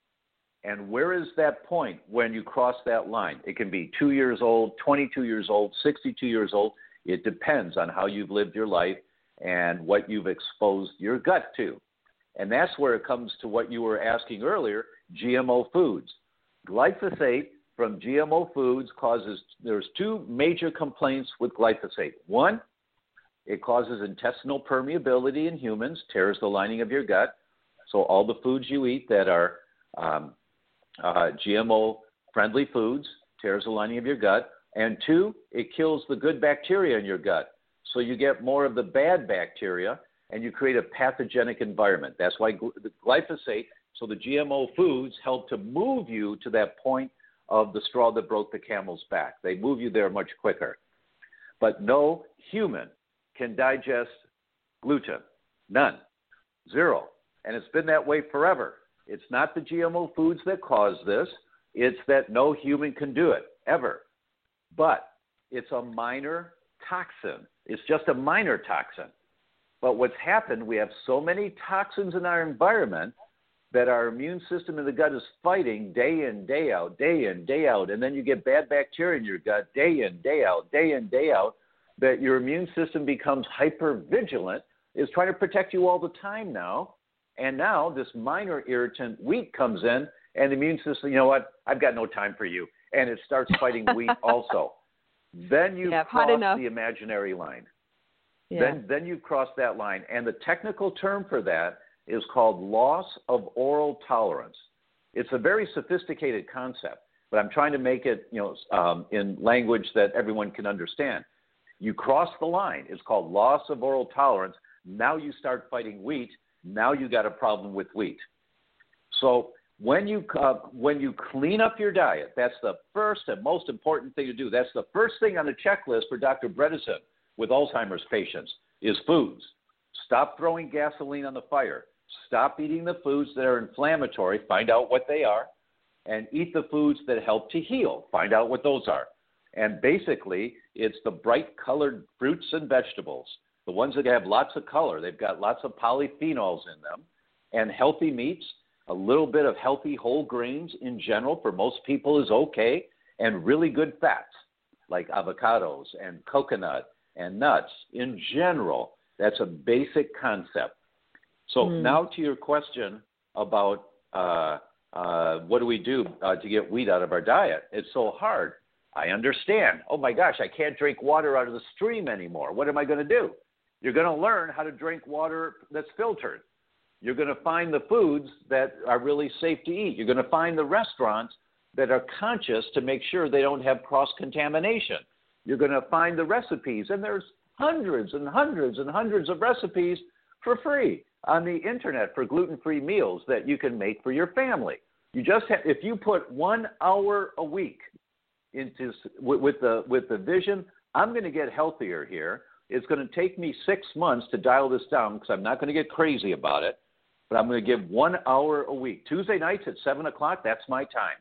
And where is that point when you cross that line? It can be two years old, twenty-two years old, sixty-two years old. It depends on how you've lived your life and what you've exposed your gut to. And that's where it comes to what you were asking earlier, G M O foods. Glyphosate from G M O foods causes, there's two major complaints with glyphosate. One, it causes intestinal permeability in humans, tears the lining of your gut. So all the foods you eat that are um, uh, G M O-friendly foods tears the lining of your gut. And two, it kills the good bacteria in your gut. So you get more of the bad bacteria, and you create a pathogenic environment. That's why gl- the glyphosate, so the G M O foods help to move you to that point of the straw that broke the camel's back. They move you there much quicker. But no human can digest gluten. None. Zero. And it's been that way forever. It's not the G M O foods that cause this. It's that no human can do it, ever. But it's a minor toxin. It's just a minor toxin. But what's happened, we have so many toxins in our environment that our immune system in the gut is fighting day in, day out, day in, day out. And then you get bad bacteria in your gut day in, day out, day in, day out, that your immune system becomes hypervigilant, is trying to protect you all the time now. And now this minor irritant, wheat, comes in, and the immune system, you know what, I've got no time for you. And it starts fighting wheat also. Then you
yeah,
cross the imaginary line. Yeah. Then, then you cross that line. And the technical term for that is called loss of oral tolerance. It's a very sophisticated concept, but I'm trying to make it, you know, um, in language that everyone can understand. You cross the line. It's called loss of oral tolerance. Now you start fighting wheat. Now you got a problem with wheat. So when you uh, when you clean up your diet, that's the first and most important thing to do. That's the first thing on the checklist for Doctor Bredesen with Alzheimer's patients is foods. Stop throwing gasoline on the fire. Stop eating the foods that are inflammatory. Find out what they are. And eat the foods that help to heal. Find out what those are. And basically, it's the bright-colored fruits and vegetables, the ones that have lots of color. They've got lots of polyphenols in them. And healthy meats, a little bit of healthy whole grains in general for most people is okay. And really good fats like avocados and coconut and nuts in general. That's a basic concept. So mm. now to your question about uh, uh, what do we do uh, to get wheat out of our diet? It's so hard. I understand. Oh, my gosh, I can't drink water out of the stream anymore. What am I going to do? You're going to learn how to drink water that's filtered. You're going to find the foods that are really safe to eat. You're going to find the restaurants that are conscious to make sure they don't have cross-contamination. You're going to find the recipes, and there's hundreds and hundreds and hundreds of recipes for free on the internet for gluten-free meals that you can make for your family. You just have, if you put one hour a week into with, with the with the vision, I'm going to get healthier here. It's going to take me six months to dial this down because I'm not going to get crazy about it, but I'm going to give one hour a week. Tuesday nights at seven o'clock, that's my time.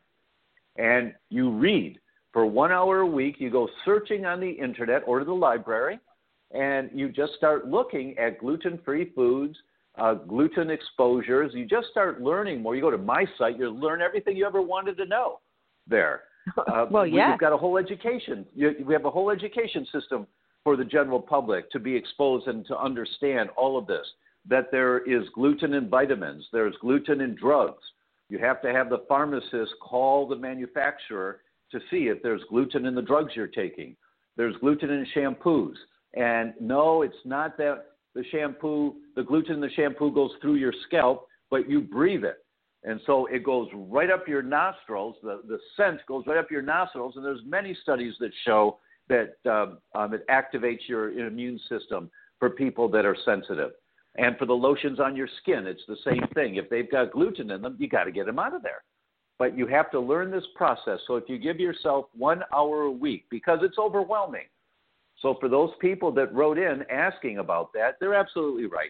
And you read for one hour a week. You go searching on the internet or to the library, and you just start looking at gluten-free foods, uh, gluten exposures. You just start learning more. You go to my site, you learn everything you ever wanted to know there. Uh,
well, yeah.
We've got a whole education. We have a whole education system for the general public to be exposed and to understand all of this, that there is gluten in vitamins. There's gluten in drugs. You have to have the pharmacist call the manufacturer to see if there's gluten in the drugs you're taking. There's gluten in shampoos. And no, it's not that the shampoo, the gluten in the shampoo goes through your scalp, but you breathe it. And so it goes right up your nostrils. The, the scent goes right up your nostrils. And there's many studies that show that um, um, it activates your immune system for people that are sensitive. And for the lotions on your skin, it's the same thing. If they've got gluten in them, you got to get them out of there. But you have to learn this process. So if you give yourself one hour a week, because it's overwhelming. So for those people that wrote in asking about that, they're absolutely right.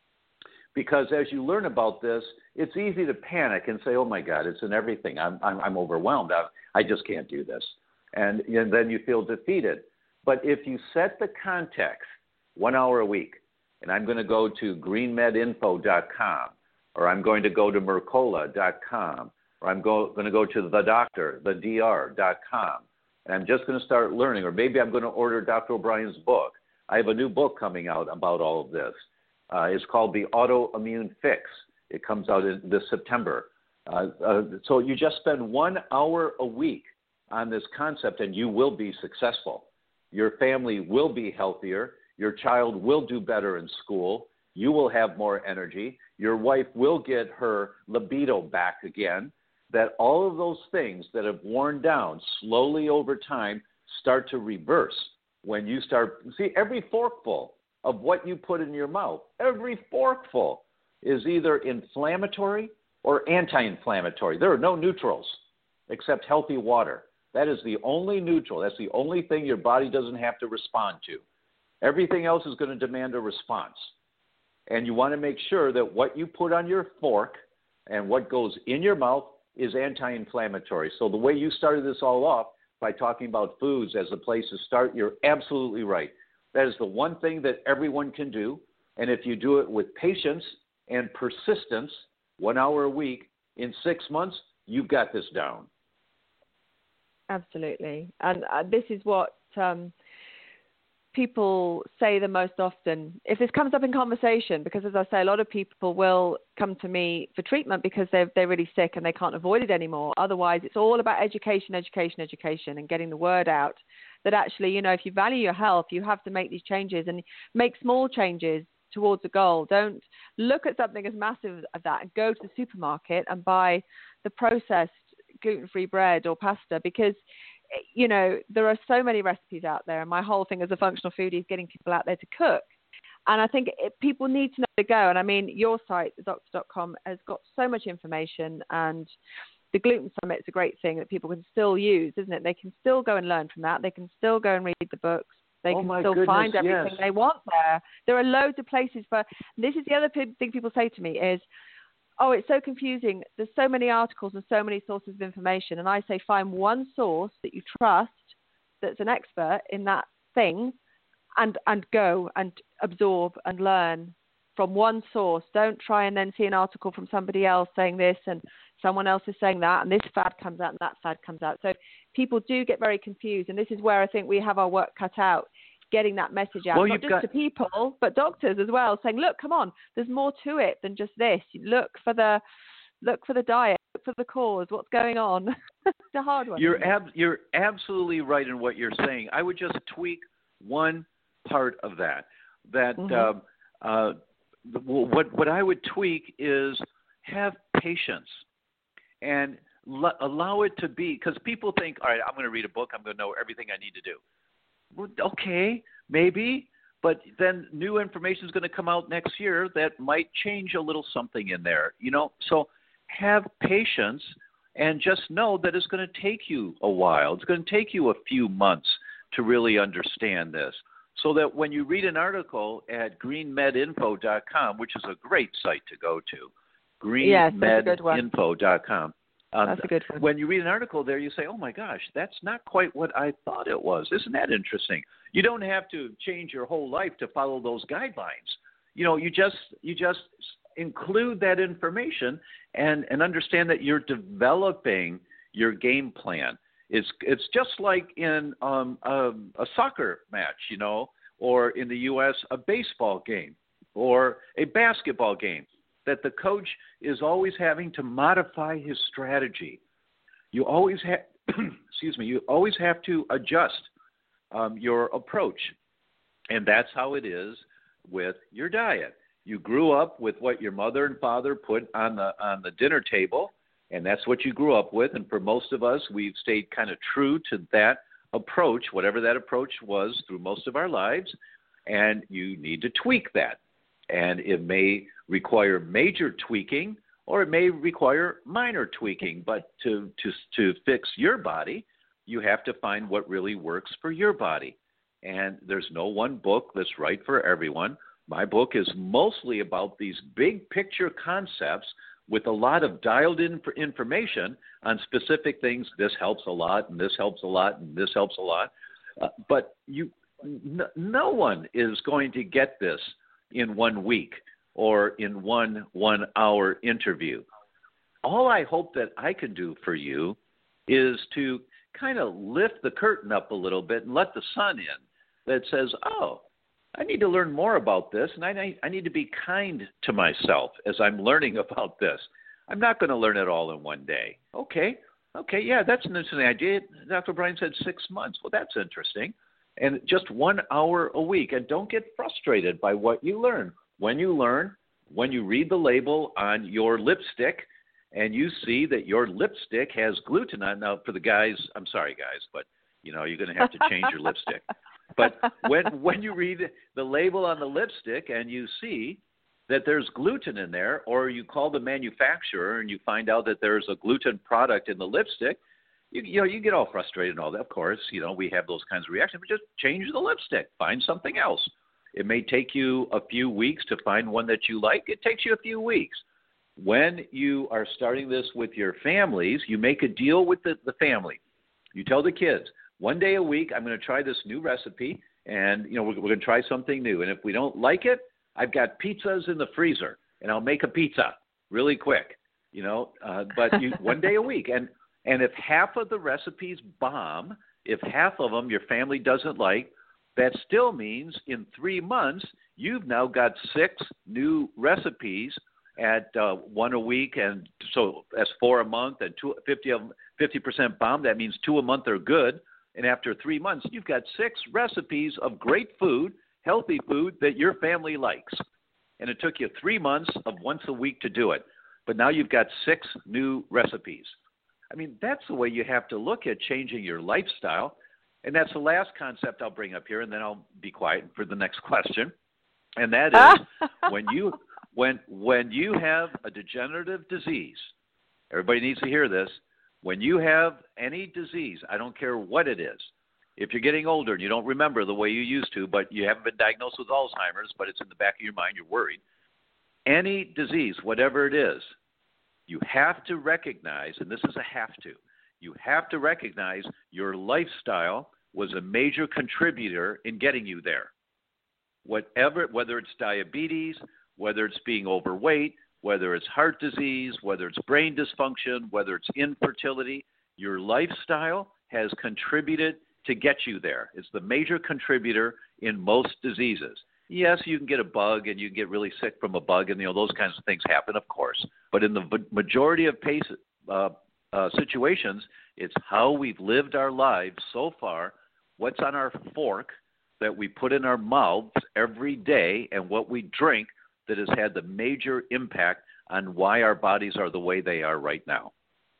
Because as you learn about this, it's easy to panic and say, oh, my God, it's in everything. I'm, I'm, I'm overwhelmed. I, I just can't do this. and, and then you feel defeated. But if you set the context, one hour a week, and I'm going to go to green med info dot com, or I'm going to go to Mercola dot com, or I'm go, going to go to the doctor, the D R dot com, and I'm just going to start learning, or maybe I'm going to order Doctor O'Brien's book. I have a new book coming out about all of this. Uh, it's called The Autoimmune Fix. It comes out in this September. Uh, uh, so you just spend one hour a week on this concept, and you will be successful. Your family will be healthier. Your child will do better in school. You will have more energy. Your wife will get her libido back again. That all of those things that have worn down slowly over time start to reverse when you start. See, every forkful of what you put in your mouth, every forkful is either inflammatory or anti-inflammatory. There are no neutrals except healthy water. That is the only neutral. That's the only thing your body doesn't have to respond to. Everything else is going to demand a response. And you want to make sure that what you put on your fork and what goes in your mouth is anti-inflammatory. So the way you started this all off by talking about foods as a place to start, you're absolutely right. That is the one thing that everyone can do. And if you do it with patience and persistence, one hour a week, in six months, you've got this down.
Absolutely. And uh, this is what um, people say the most often. If this comes up in conversation, because as I say, a lot of people will come to me for treatment because they're, they're really sick and they can't avoid it anymore. Otherwise, it's all about education, education, education, and getting the word out that actually, you know, if you value your health, you have to make these changes and make small changes towards a goal. Don't look at something as massive as that and go to the supermarket and buy the processed gluten-free bread or pasta, because, you know, there are so many recipes out there. And my whole thing as a functional foodie is getting people out there to cook. And I think it, people need to know where to go. And I mean, your site, the doctor dot com, has got so much information, and the Gluten Summit is a great thing that people can still use, isn't it? They can still go and learn from that. They can still go and read the books. They
oh
can
my
still
goodness,
find everything
yes.
they want there. There are loads of places for, this is the other p- thing people say to me is, oh, it's so confusing. There's so many articles and so many sources of information. And I say, find one source that you trust that's an expert in that thing, and, and go and absorb and learn from one source. Don't try and then see an article from somebody else saying this and someone else is saying that, and this fad comes out and that fad comes out. So people do get very confused. And this is where I think we have our work cut out, getting that message out,
well,
not just
got...
to people, but doctors as well, saying, look, come on, there's more to it than just this. Look for the look for the diet, look for the cause, what's going on. It's a hard one.
You're, ab- you're absolutely right in what you're saying. I would just tweak one part of that. That
mm-hmm.
uh, uh, what, what I would tweak is have patience and l- allow it to be, because people think, all right, I'm going to read a book, I'm going to know everything I need to do. Well, okay, maybe, but then new information is going to come out next year that might change a little something in there, you know. So have patience and just know that it's going to take you a while. It's going to take you a few months to really understand this, so that when you read an article at green med info dot com, which is a great site to go to, green med info dot com. Um,
That's a good one.
When you read an article there, you say, oh, my gosh, that's not quite what I thought it was. Isn't that interesting? You don't have to change your whole life to follow those guidelines. You know, you just you just include that information and, and understand that you're developing your game plan. It's, it's just like in um, a, a soccer match, you know, or in the U S, a baseball game or a basketball game, that the coach is always having to modify his strategy. You always have, excuse me, you always have to adjust um, your approach. And that's how it is with your diet. You grew up with what your mother and father put on the on the dinner table, and that's what you grew up with. And for most of us, we've stayed kind of true to that approach, whatever that approach was, through most of our lives. And you need to tweak that. And it may require major tweaking, or it may require minor tweaking. But to, to, to fix your body, you have to find what really works for your body. And there's no one book that's right for everyone. My book is mostly about these big picture concepts with a lot of dialed in information on specific things. This helps a lot, and this helps a lot, and this helps a lot. Uh, but you, n- no one is going to get this in one week or in one one-hour interview. All I hope that I can do for you is to kind of lift the curtain up a little bit and let the sun in that says, oh, I need to learn more about this, and I, I need to be kind to myself as I'm learning about this. I'm not going to learn it all in one day. Okay, okay, yeah, that's an interesting idea. Doctor O'Brien said six months. Well, that's interesting. And just one hour a week. And don't get frustrated by what you learn. When you learn, when you read the label on your lipstick and you see that your lipstick has gluten on, now for the guys, I'm sorry, guys, but, you know, you're going to have to change your lipstick. But when when you read the label on the lipstick and you see that there's gluten in there, or you call the manufacturer and you find out that there's a gluten product in the lipstick, you, you know, you get all frustrated and all that. Of course, you know, we have those kinds of reactions, but just change the lipstick. Find something else. It may take you a few weeks to find one that you like. It takes you a few weeks. When you are starting this with your families, you make a deal with the, the family. You tell the kids, one day a week, I'm going to try this new recipe, and, you know, we're, we're going to try something new. And if we don't like it, I've got pizzas in the freezer, and I'll make a pizza really quick, you know, uh, but you, one day a week. And, and if half of the recipes bomb, if half of them your family doesn't like, that still means in three months, you've now got six new recipes at uh, one a week. And so that's four a month, and two, fifty of them, fifty percent bomb. That means two a month are good. And after three months, you've got six recipes of great food, healthy food that your family likes. And it took you three months of once a week to do it. But now you've got six new recipes. I mean, that's the way you have to look at changing your lifestyle. And that's the last concept I'll bring up here, and then I'll be quiet for the next question. And that is when you when when you have a degenerative disease, everybody needs to hear this. When you have any disease, I don't care what it is, if you're getting older and you don't remember the way you used to, but you haven't been diagnosed with Alzheimer's, but it's in the back of your mind, you're worried. Any disease, whatever it is, you have to recognize, and this is a have to, you have to recognize your lifestyle was a major contributor in getting you there. Whatever, whether it's diabetes, whether it's being overweight, whether it's heart disease, whether it's brain dysfunction, whether it's infertility, your lifestyle has contributed to get you there. It's the major contributor in most diseases. Yes, you can get a bug and you can get really sick from a bug, and you know those kinds of things happen, of course. But in the majority of pace, uh, uh, situations, it's how we've lived our lives so far, what's on our fork that we put in our mouths every day, and what we drink that has had the major impact on why our bodies are the way they are right now.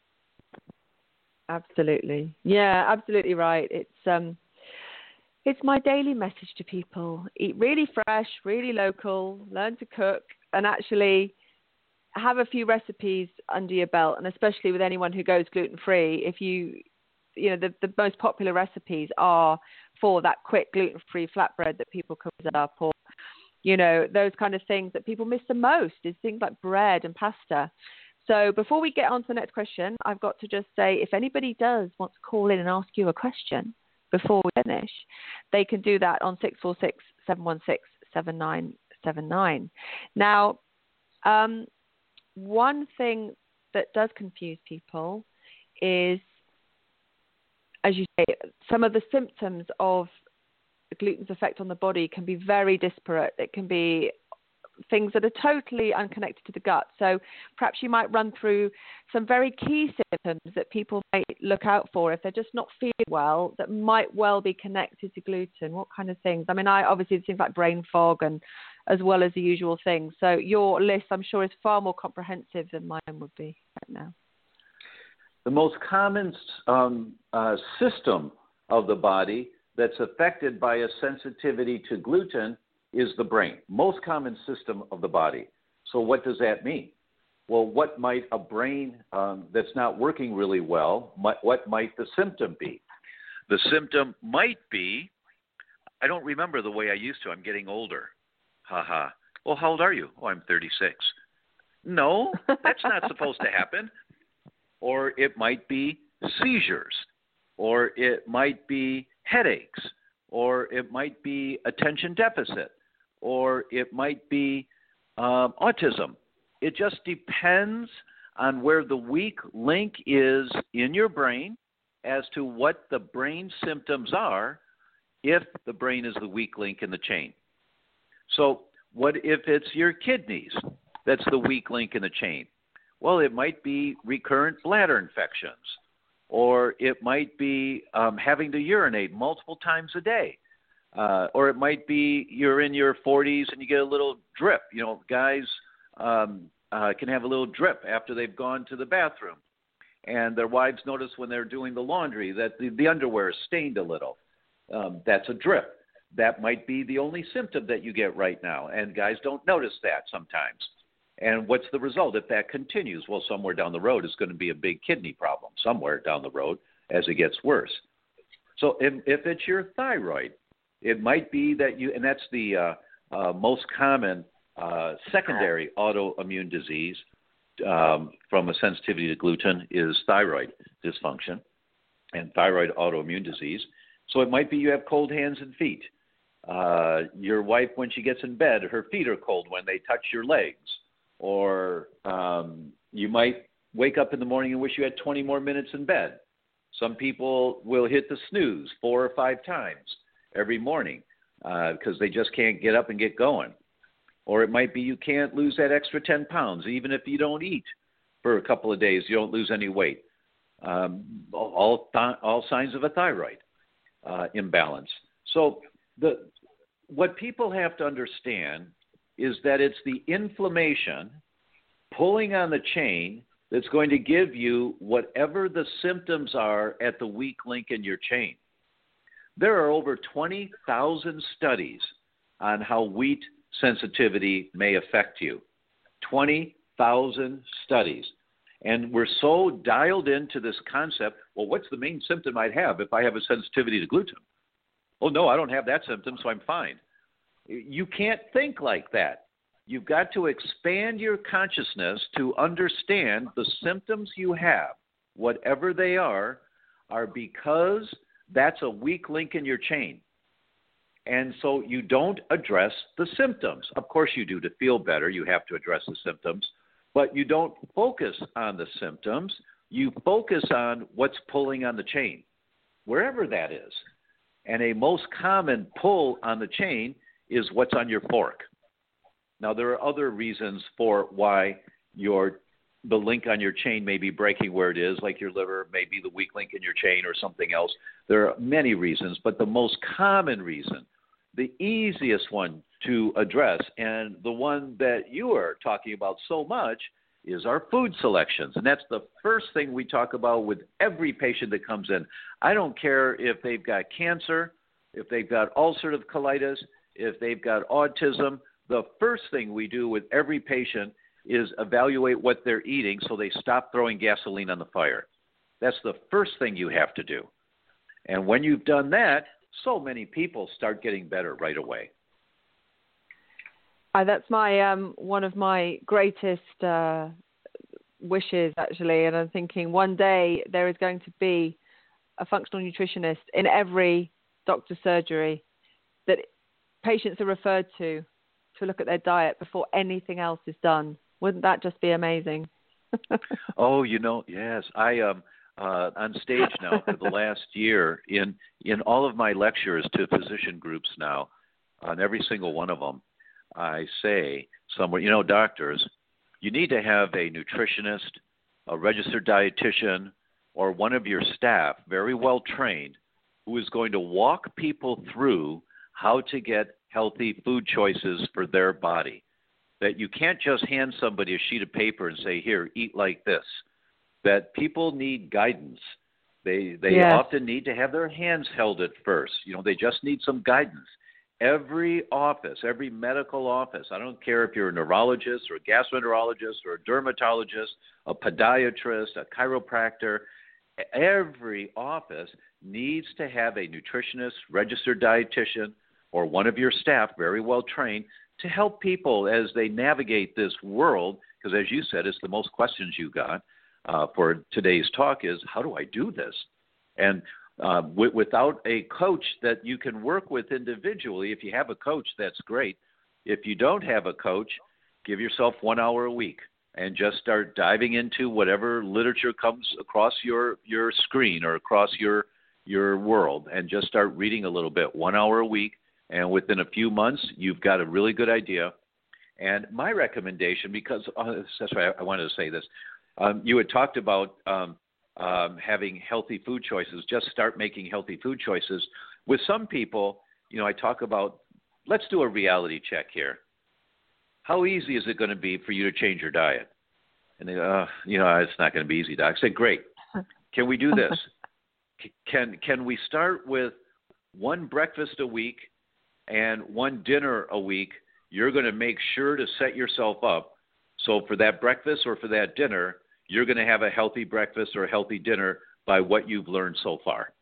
Absolutely. Yeah, absolutely right. It's um, it's my daily message to people. Eat really fresh, really local, learn to cook, and actually have a few recipes under your belt. And especially with anyone who goes gluten-free, if you, you know, the, the most popular recipes are for that quick gluten-free flatbread that people cook up, or you know, those kind of things that people miss the most is things like bread and pasta. So before we get on to the next question, I've got to just say, if anybody does want to call in and ask you a question before we finish, they can do that on six four six, seven one six, seven nine seven nine. Now, um, one thing that does confuse people is, as you say, some of the symptoms of gluten's effect on the body can be very disparate. It can be things that are totally unconnected to the gut. So perhaps you might run through some very key symptoms that people might look out for if they're just not feeling well, that might well be connected to gluten. What kind of things? I mean, I obviously things like brain fog, and as well as the usual things. So your list, I'm sure, is far more comprehensive than mine would be right now.
The most common um, uh, system of the body that's affected by a sensitivity to gluten is the brain. Most common system of the body. So what does that mean? Well, what might a brain um, that's not working really well, might, what might the symptom be? The symptom might be, I don't remember the way I used to. I'm getting older. Ha ha. Well, how old are you? Oh, I'm thirty-six. No, that's not supposed to happen. Or it might be seizures, or it might be headaches, or it might be attention deficit, or it might be um, autism. It just depends on where the weak link is in your brain as to what the brain symptoms are if the brain is the weak link in the chain. So what if it's your kidneys that's the weak link in the chain? Well, it might be recurrent bladder infections, or it might be um, having to urinate multiple times a day, uh, or it might be you're in your forties and you get a little drip. You know, guys um, uh, can have a little drip after they've gone to the bathroom, and their wives notice when they're doing the laundry that the, the underwear is stained a little. Um, that's a drip. That might be the only symptom that you get right now, and guys don't notice that sometimes. And what's the result if that continues? Well, somewhere down the road is going to be a big kidney problem, somewhere down the road as it gets worse. So if, if it's your thyroid, it might be that you, and that's the uh, uh, most common uh, secondary autoimmune disease um, from a sensitivity to gluten is thyroid dysfunction and thyroid autoimmune disease. So it might be you have cold hands and feet. Uh, your wife, when she gets in bed, her feet are cold when they touch your legs. Or um, you might wake up in the morning and wish you had twenty more minutes in bed. Some people will hit the snooze four or five times every morning because uh, they just can't get up and get going. Or it might be you can't lose that extra ten pounds. Even if you don't eat for a couple of days, you don't lose any weight. Um, all, th- all signs of a thyroid uh, imbalance. So the what people have to understand is that it's the inflammation pulling on the chain that's going to give you whatever the symptoms are at the weak link in your chain. There are over twenty thousand studies on how wheat sensitivity may affect you. twenty thousand studies. And we're so dialed into this concept, well, what's the main symptom I'd have if I have a sensitivity to gluten? Oh, no, I don't have that symptom, so I'm fine. You can't think like that. You've got to expand your consciousness to understand the symptoms you have, whatever they are, are because that's a weak link in your chain. And so you don't address the symptoms. Of course you do. To feel better, you have to address the symptoms. But you don't focus on the symptoms. You focus on what's pulling on the chain, wherever that is. And a most common pull on the chain is what's on your fork. Now, there are other reasons for why your the link on your chain may be breaking where it is, like your liver may be the weak link in your chain or something else. There are many reasons, but the most common reason, the easiest one to address, and the one that you are talking about so much, is our food selections. And that's the first thing we talk about with every patient that comes in. I don't care if they've got cancer, if they've got ulcerative colitis, if they've got autism. The first thing we do with every patient is evaluate what they're eating so they stop throwing gasoline on the fire. That's the first thing you have to do. And when you've done that, so many people start getting better right away.
Uh, that's my um, one of my greatest uh, wishes, actually. And I'm thinking one day there is going to be a functional nutritionist in every doctor's surgery that patients are referred to to look at their diet before anything else is done. Wouldn't that just be amazing?
Oh, you know, yes. I um uh, on stage now for the last year in in all of my lectures to physician groups now, on every single one of them, I say somewhere, you know, doctors, you need to have a nutritionist, a registered dietitian, or one of your staff, very well trained, who is going to walk people through how to get healthy food choices for their body. That you can't just hand somebody a sheet of paper and say, here, eat like this. That people need guidance. They they
yes.
often need to have their hands held at first. You know, they just need some guidance. Every office, every medical office, I don't care if you're a neurologist or a gastroenterologist or a dermatologist, a podiatrist, a chiropractor, every office needs to have a nutritionist, registered dietitian, or one of your staff very well trained to help people as they navigate this world because as you said, it's the most questions you got uh, for today's talk is, how do I do this? And uh, w- without a coach that you can work with individually, if you have a coach, that's great. If you don't have a coach, give yourself one hour a week and just start diving into whatever literature comes across your, your screen or across your your world, and just start reading a little bit, one hour a week, and within a few months, you've got a really good idea. And my recommendation, because uh, that's why I wanted to say this, um, you had talked about um, um, having healthy food choices. Just start making healthy food choices. With some people, you know, I talk about, let's do a reality check here. How easy is it going to be for you to change your diet? And they go, uh, you know, it's not going to be easy, Doc. I said, great. Can we do this? Can can we start with one breakfast a week and one dinner a week? You're going to make sure to set yourself up so for that breakfast or for that dinner, you're going to have a healthy breakfast or a healthy dinner by what you've learned so far.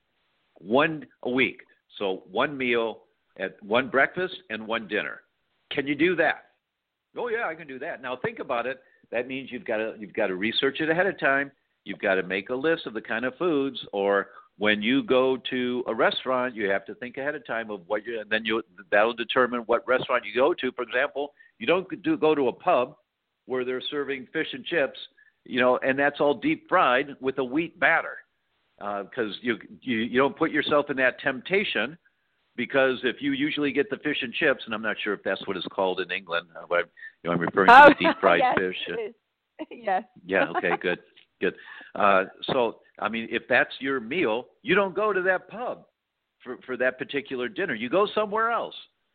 One a week. So one meal at one breakfast and one dinner. Can you do that? Oh, yeah, I can do that. Now think about it. That means you've got to you've got to research it ahead of time. You've got to make a list of the kind of foods, or when you go to a restaurant, you have to think ahead of time of what you, and then you that'll determine what restaurant you go to. For example, you don't do, go to a pub where they're serving fish and chips, you know, and that's all deep fried with a wheat batter, because uh, you, you you don't put yourself in that temptation. Because if you usually get the fish and chips, and I'm not sure if that's what it's called in England, uh, but, you know, I'm referring
oh,
to the deep fried
yes,
fish.
It is. Yes.
Yeah. Okay. Good. Good. Uh, so, I mean, if that's your meal, you don't go to that pub for, for that particular dinner. You go somewhere else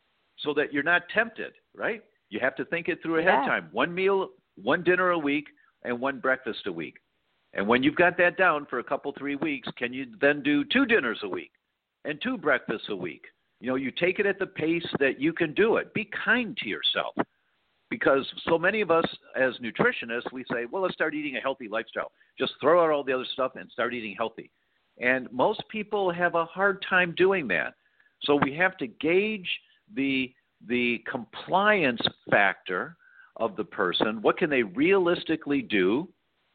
so that you're not tempted, right? You have to think it through ahead
yeah.
of time. One meal, one dinner a week, and one breakfast a week. And when you've got that down for a couple, three weeks, can you then do two dinners a week and two breakfasts a week? You know, you take it at the pace that you can do it. Be kind to yourself. Because so many of us as nutritionists, we say, well, let's start eating a healthy lifestyle. Just throw out all the other stuff and start eating healthy. And most people have a hard time doing that. So we have to gauge the, the compliance factor of the person. What can they realistically do?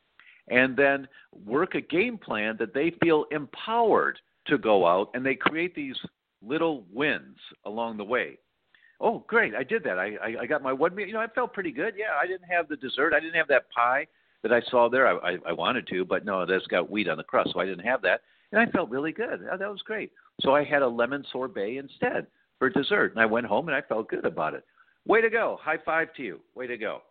And then work a game plan that they feel empowered to go out, and they create these little wins along the way. Oh, great, I did that. I, I, I got my one meal. You know, I felt pretty good. Yeah, I didn't have the dessert. I didn't have that pie that I saw there. I, I, I wanted to, but no, that's got wheat on the crust, so I didn't have that. And I felt really good. Oh, that was great. So I had a lemon sorbet instead for dessert, and I went home, and I felt good about it. Way to go. High five to you. Way to go.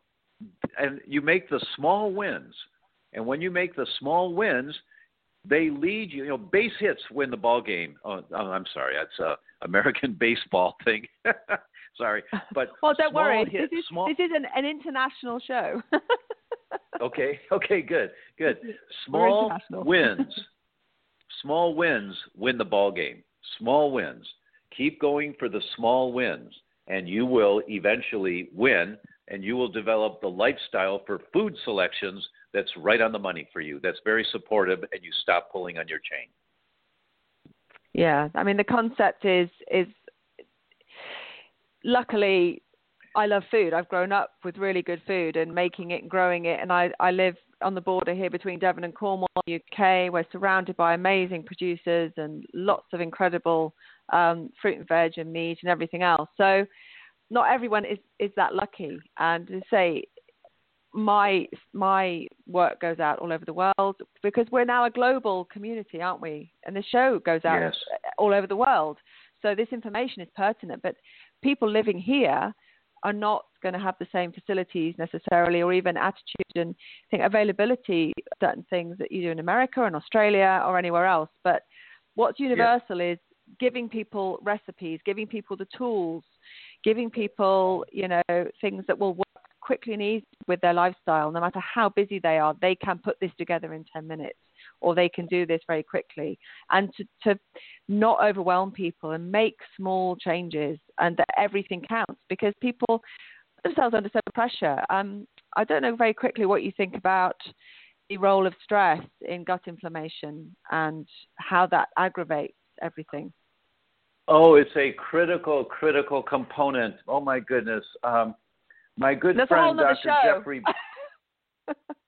And you make the small wins. And when you make the small wins, they lead you. You know, base hits win the ball game. Oh, oh I'm sorry. That's a American baseball thing. Sorry, but
well, don't worry.
Hits,
this is
small...
this is an, an international show.
okay. Okay. Good. Good. Small wins. Small wins win the ball game. Small wins. Keep going for the small wins, and you will eventually win. And you will develop the lifestyle for food selections that's right on the money for you. That's very supportive, and you stop pulling on your chain.
Yeah, I mean the concept is is. Luckily, I love food. I've grown up with really good food and making it and growing it. And I, I live on the border here between Devon and Cornwall, U K. We're surrounded by amazing producers and lots of incredible um, fruit and veg and meat and everything else. So not everyone is, is that lucky. And to say my my work goes out all over the world because we're now a global community, aren't we? And the show goes out
yes.
all over the world. So this information is pertinent, but people living here are not going to have the same facilities necessarily, or even attitude and I think availability of certain things that you do in America and Australia or anywhere else. But what's universal yeah. is giving people recipes, giving people the tools, giving people, you know, things that will work quickly and easy with their lifestyle. No matter how busy they are, they can put this together in ten minutes. Or they can do this very quickly, and to, to not overwhelm people and make small changes, and that everything counts because people put themselves under so much pressure. Um, I don't know very quickly what you think about the role of stress in gut inflammation and how that aggravates everything.
Oh, it's a critical, critical component. Oh my goodness, um, my good
That's
friend
a whole
Doctor
show.
Jeffrey.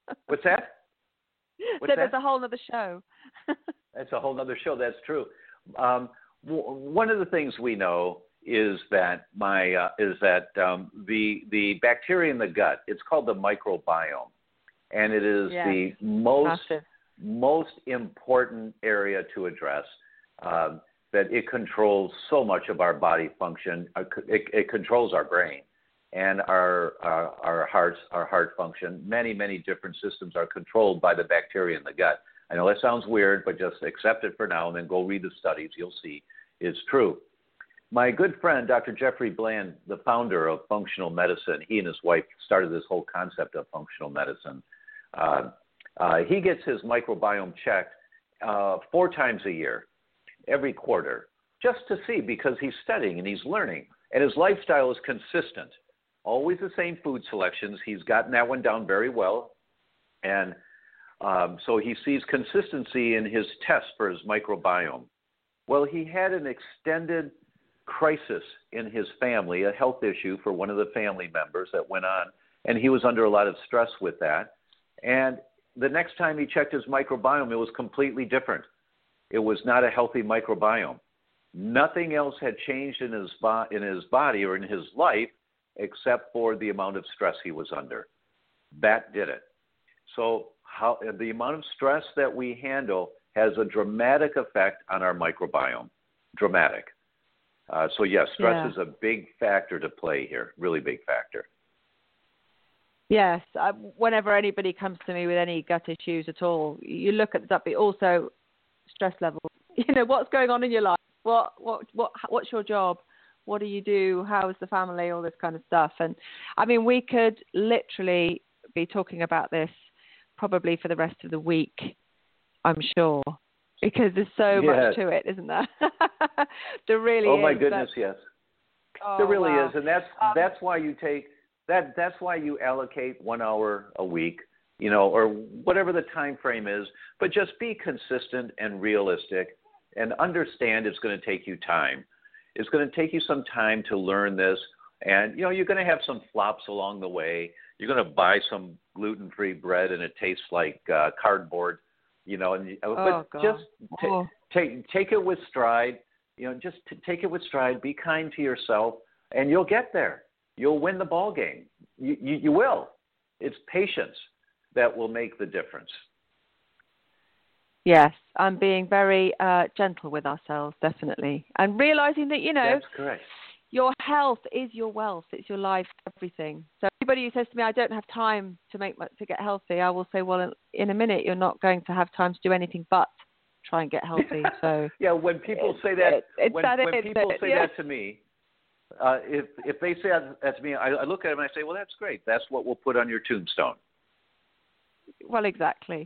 What's that? What's
so there's
that?
a whole other show.
That's a whole other show. That's true. Um, w- one of the things we know is that my uh, is that um, the the bacteria in the gut. It's called the microbiome, and it is
yes.
the most
Massive.
most important area to address. Uh, that it controls so much of our body function. It, it controls our brain and our, our our hearts, our heart function. Many many different systems are controlled by the bacteria in the gut. I know that sounds weird, but just accept it for now and then go read the studies. You'll see it's true. My good friend, Doctor Jeffrey Bland, the founder of functional medicine, he and his wife started this whole concept of functional medicine. Uh, uh, he gets his microbiome checked uh, four times a year, every quarter, just to see, because he's studying and he's learning. And his lifestyle is consistent, always the same food selections. He's gotten that one down very well. And um, so he sees consistency in his test for his microbiome. Well, he had an extended crisis in his family, a health issue for one of the family members that went on, and he was under a lot of stress with that. And the next time he checked his microbiome, it was completely different. It was not a healthy microbiome. Nothing else had changed in his, bo- in his body or in his life except for the amount of stress he was under. That did it. So how, the amount of stress that we handle has a dramatic effect on our microbiome. Dramatic. Uh, so, yes, stress
yeah.
is a big factor to play here, really big factor.
Yes. I, whenever anybody comes to me with any gut issues at all, you look at that, but also stress levels. You know, what's going on in your life? What, what, what, what's your job? What do you do? How is the family? All this kind of stuff. And, I mean, we could literally be talking about this probably for the rest of the week, I'm sure. Because there's so
yes.
much to it, isn't there? there really
oh,
is.
Oh my goodness,
but...
yes.
Oh,
there really
wow.
is, and that's
um,
that's why you take that. That's why you allocate one hour a week, you know, or whatever the time frame is. But just be consistent and realistic, and understand it's going to take you time. It's going to take you some time to learn this, and you know you're going to have some flops along the way. You're going to buy some gluten-free bread, and it tastes like uh, cardboard. You know, and
oh,
but
God.
just t-
oh.
take take it with stride. You know, just t- take it with stride. Be kind to yourself, and you'll get there. You'll win the ball game. You, you you will. It's patience that will make the difference.
Yes, I'm being very uh, gentle with ourselves, definitely, and realizing that you know
That's correct.
Your health is your wealth. It's your life, everything. So anybody who says to me, I don't have time to make my, to get healthy, I will say, well, in, in a minute, you're not going to have time to do anything but try and get healthy. So
yeah, when people say that,
it, it's
when,
that
when
it,
people
it,
say
yeah.
that to me, uh, if if they say that, that to me, I, I look at them and I say, well, that's great. That's what we'll put on your tombstone.
Well, exactly.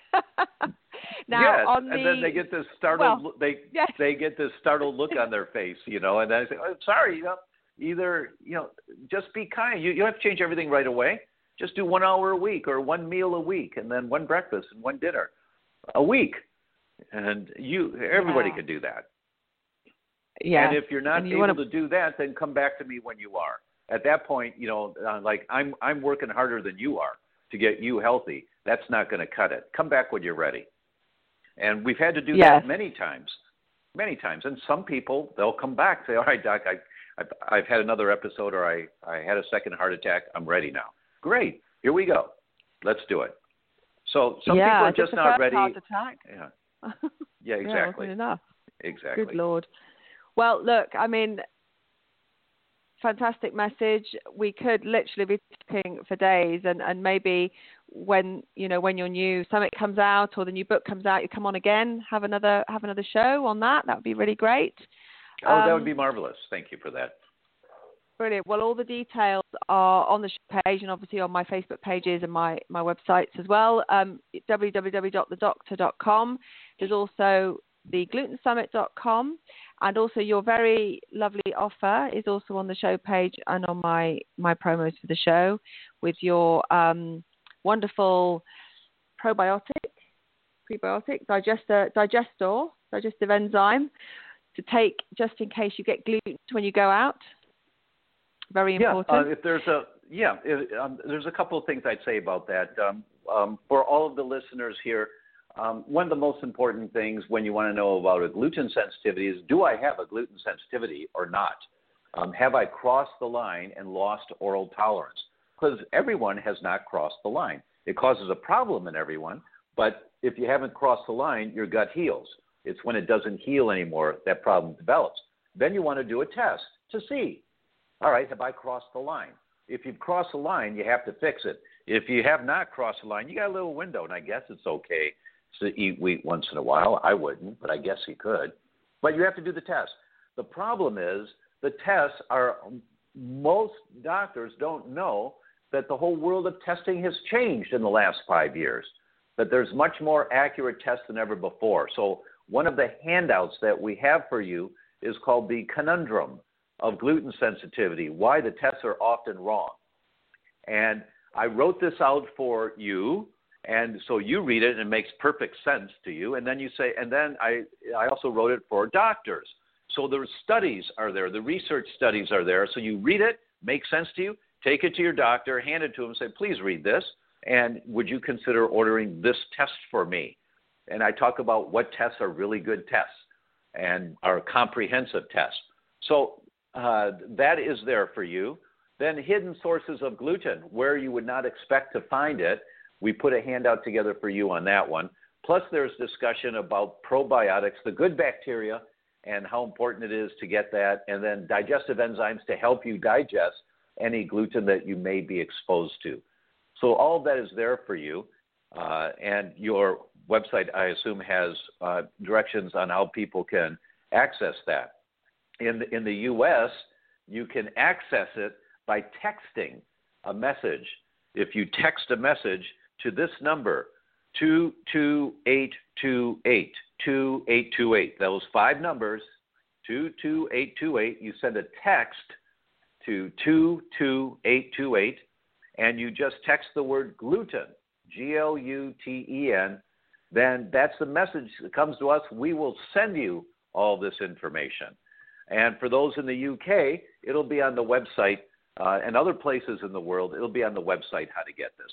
now,
yes,
on the,
and then they get this startled.
well,
they
yes.
they get this startled look on their face, you know. And then I say, oh, sorry, you know, either you know, just be kind. You you don't have to change everything right away. Just do one hour a week or one meal a week, and then one breakfast and one dinner a week, and you everybody
yeah.
can do that.
Yeah.
And if you're not
you
able
wanna...
to do that, then come back to me when you are. At that point, you know, uh, like I'm I'm working harder than you are to get you healthy. That's not going to cut it. Come back when you're ready. And we've had to do
yes.
that many times, many times. And some people, they'll come back, say, all right, Doc, I, I've, I've had another episode or I, I had a second heart attack. I'm ready now. Great. Here we go. Let's do it. So some
yeah,
people are just,
just
not ready.
Heart attack.
Yeah. Yeah, exactly.
yeah, wasn't enough.
Exactly.
Good Lord. Well, look, I mean, fantastic message. We could literally be talking for days, and, and maybe when you know when your new summit comes out or the new book comes out, you come on again, have another have another show on that. That would be really great.
Oh,
um,
that would be marvelous. Thank you for that.
Brilliant. Well, all the details are on the show page and obviously on my Facebook pages and my, my websites as well. Um, w w w dot the doctor dot com. There's also the gluten summit dot com, and also your very lovely offer is also on the show page and on my, my promos for the show with your um, wonderful probiotic, prebiotic, digester, digestor, digestive enzyme to take just in case you get gluten when you go out. Very important.
Yeah, uh, if there's a yeah, if, um, there's a couple of things I'd say about that. Um, um, for all of the listeners here, um, one of the most important things when you want to know about a gluten sensitivity is, do I have a gluten sensitivity or not? Um, have I crossed the line and lost oral tolerance? Because everyone has not crossed the line. It causes a problem in everyone, but if you haven't crossed the line, your gut heals. It's when it doesn't heal anymore that problem develops. Then you want to do a test to see, all right, have I crossed the line? If you've crossed the line, you have to fix it. If you have not crossed the line, you got a little window, and I guess it's okay to eat wheat once in a while. I wouldn't, but I guess you could. But you have to do the test. The problem is the tests are, most doctors don't know that the whole world of testing has changed in the last five years, that there's much more accurate tests than ever before. So one of the handouts that we have for you is called the conundrum of gluten sensitivity, why the tests are often wrong. And I wrote this out for you, and so you read it and it makes perfect sense to you. And then you say, and then I, I also wrote it for doctors. So the studies are there, the research studies are there. So you read it, makes sense to you, take it to your doctor, hand it to him, say, please read this, and would you consider ordering this test for me? And I talk about what tests are really good tests and are comprehensive tests. So uh, that is there for you. Then hidden sources of gluten, where you would not expect to find it. We put a handout together for you on that one. Plus there's discussion about probiotics, the good bacteria, and how important it is to get that, and then digestive enzymes to help you digest any gluten that you may be exposed to. So all of that is there for you. Uh, and your website, I assume, has uh, directions on how people can access that. In the, in the U S, you can access it by texting a message. If you text a message to this number, two two eight two eight, two eight two eight, those five numbers, two two eight two eight, you send a text to two two eight two eight, and you just text the word gluten, G L U T E N, then that's the message that comes to us. We will send you all this information. And for those in the U K, it'll be on the website, uh, and other places in the world, it'll be on the website how to get this.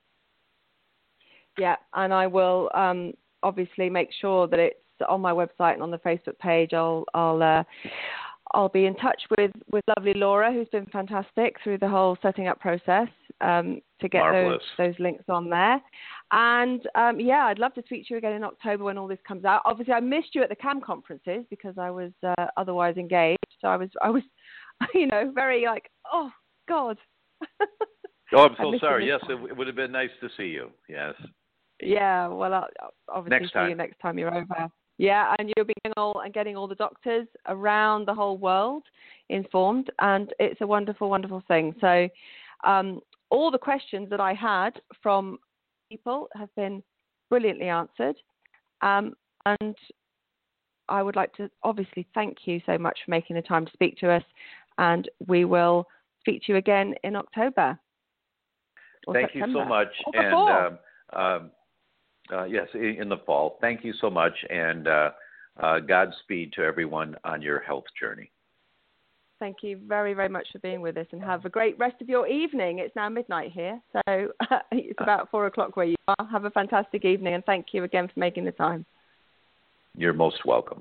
Yeah, and I will um, obviously make sure that it's on my website and on the Facebook page. I'll I'll uh, I'll be in touch with, with lovely Laura, who's been fantastic through the whole setting up process um, to get those, those links on there. And, um, yeah, I'd love to speak to you again in October when all this comes out. Obviously, I missed you at the C A M conferences because I was uh, otherwise engaged. So I was, I was, you know, very like, oh, God.
Oh, I'm so sorry. Yes, it, it would have been nice to see you. Yes.
Yeah, well, I'll obviously
next
see
time.
you next time you're over. Yeah, and you'll be getting all, and getting all the doctors around the whole world informed, and it's a wonderful, wonderful thing. So um, all the questions that I had from people have been brilliantly answered, um, and I would like to obviously thank you so much for making the time to speak to us, and we will speak to you again in October.
Thank
September.
you so much, and um, um, uh, yes, in the fall. Thank you so much, and uh, uh, Godspeed to everyone on your health journey.
Thank you very, very much for being with us, and have a great rest of your evening. It's now midnight here, so it's about four o'clock where you are. Have a fantastic evening, and thank you again for making the time.
You're most welcome.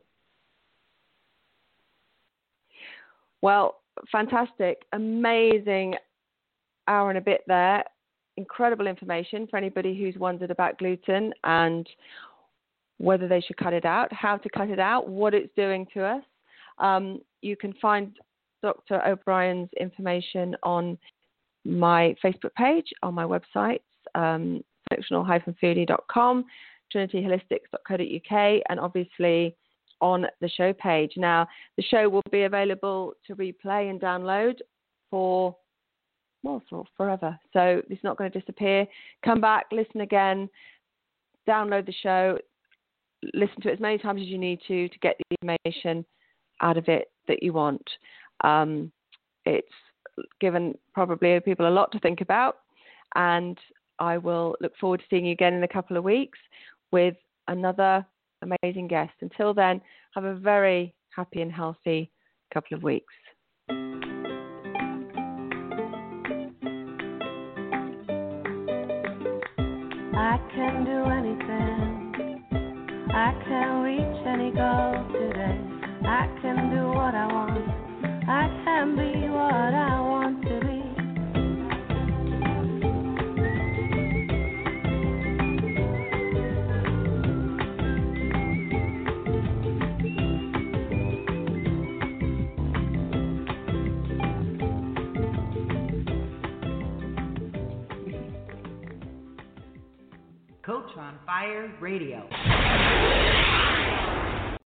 Well, fantastic, amazing hour and a bit there. Incredible information for anybody who's wondered about gluten and whether they should cut it out, how to cut it out, what it's doing to us. Um, you can find Doctor O'Brien's information on my Facebook page, on my websites, um, functional dash foodie dot com, trinity holistics dot co dot U K, and obviously on the show page. Now, the show will be available to replay and download for well, for forever. So it's not going to disappear. Come back, listen again, download the show, listen to it as many times as you need to to get the information out of it that you want. Um, it's given probably people a lot to think about, and I will look forward to seeing you again in a couple of weeks with another amazing guest. Until then, have a very happy and healthy couple of weeks.
I can do anything. I can reach any goal today. I can do what I want. I can be what I want to be.
Coach on Fire Radio.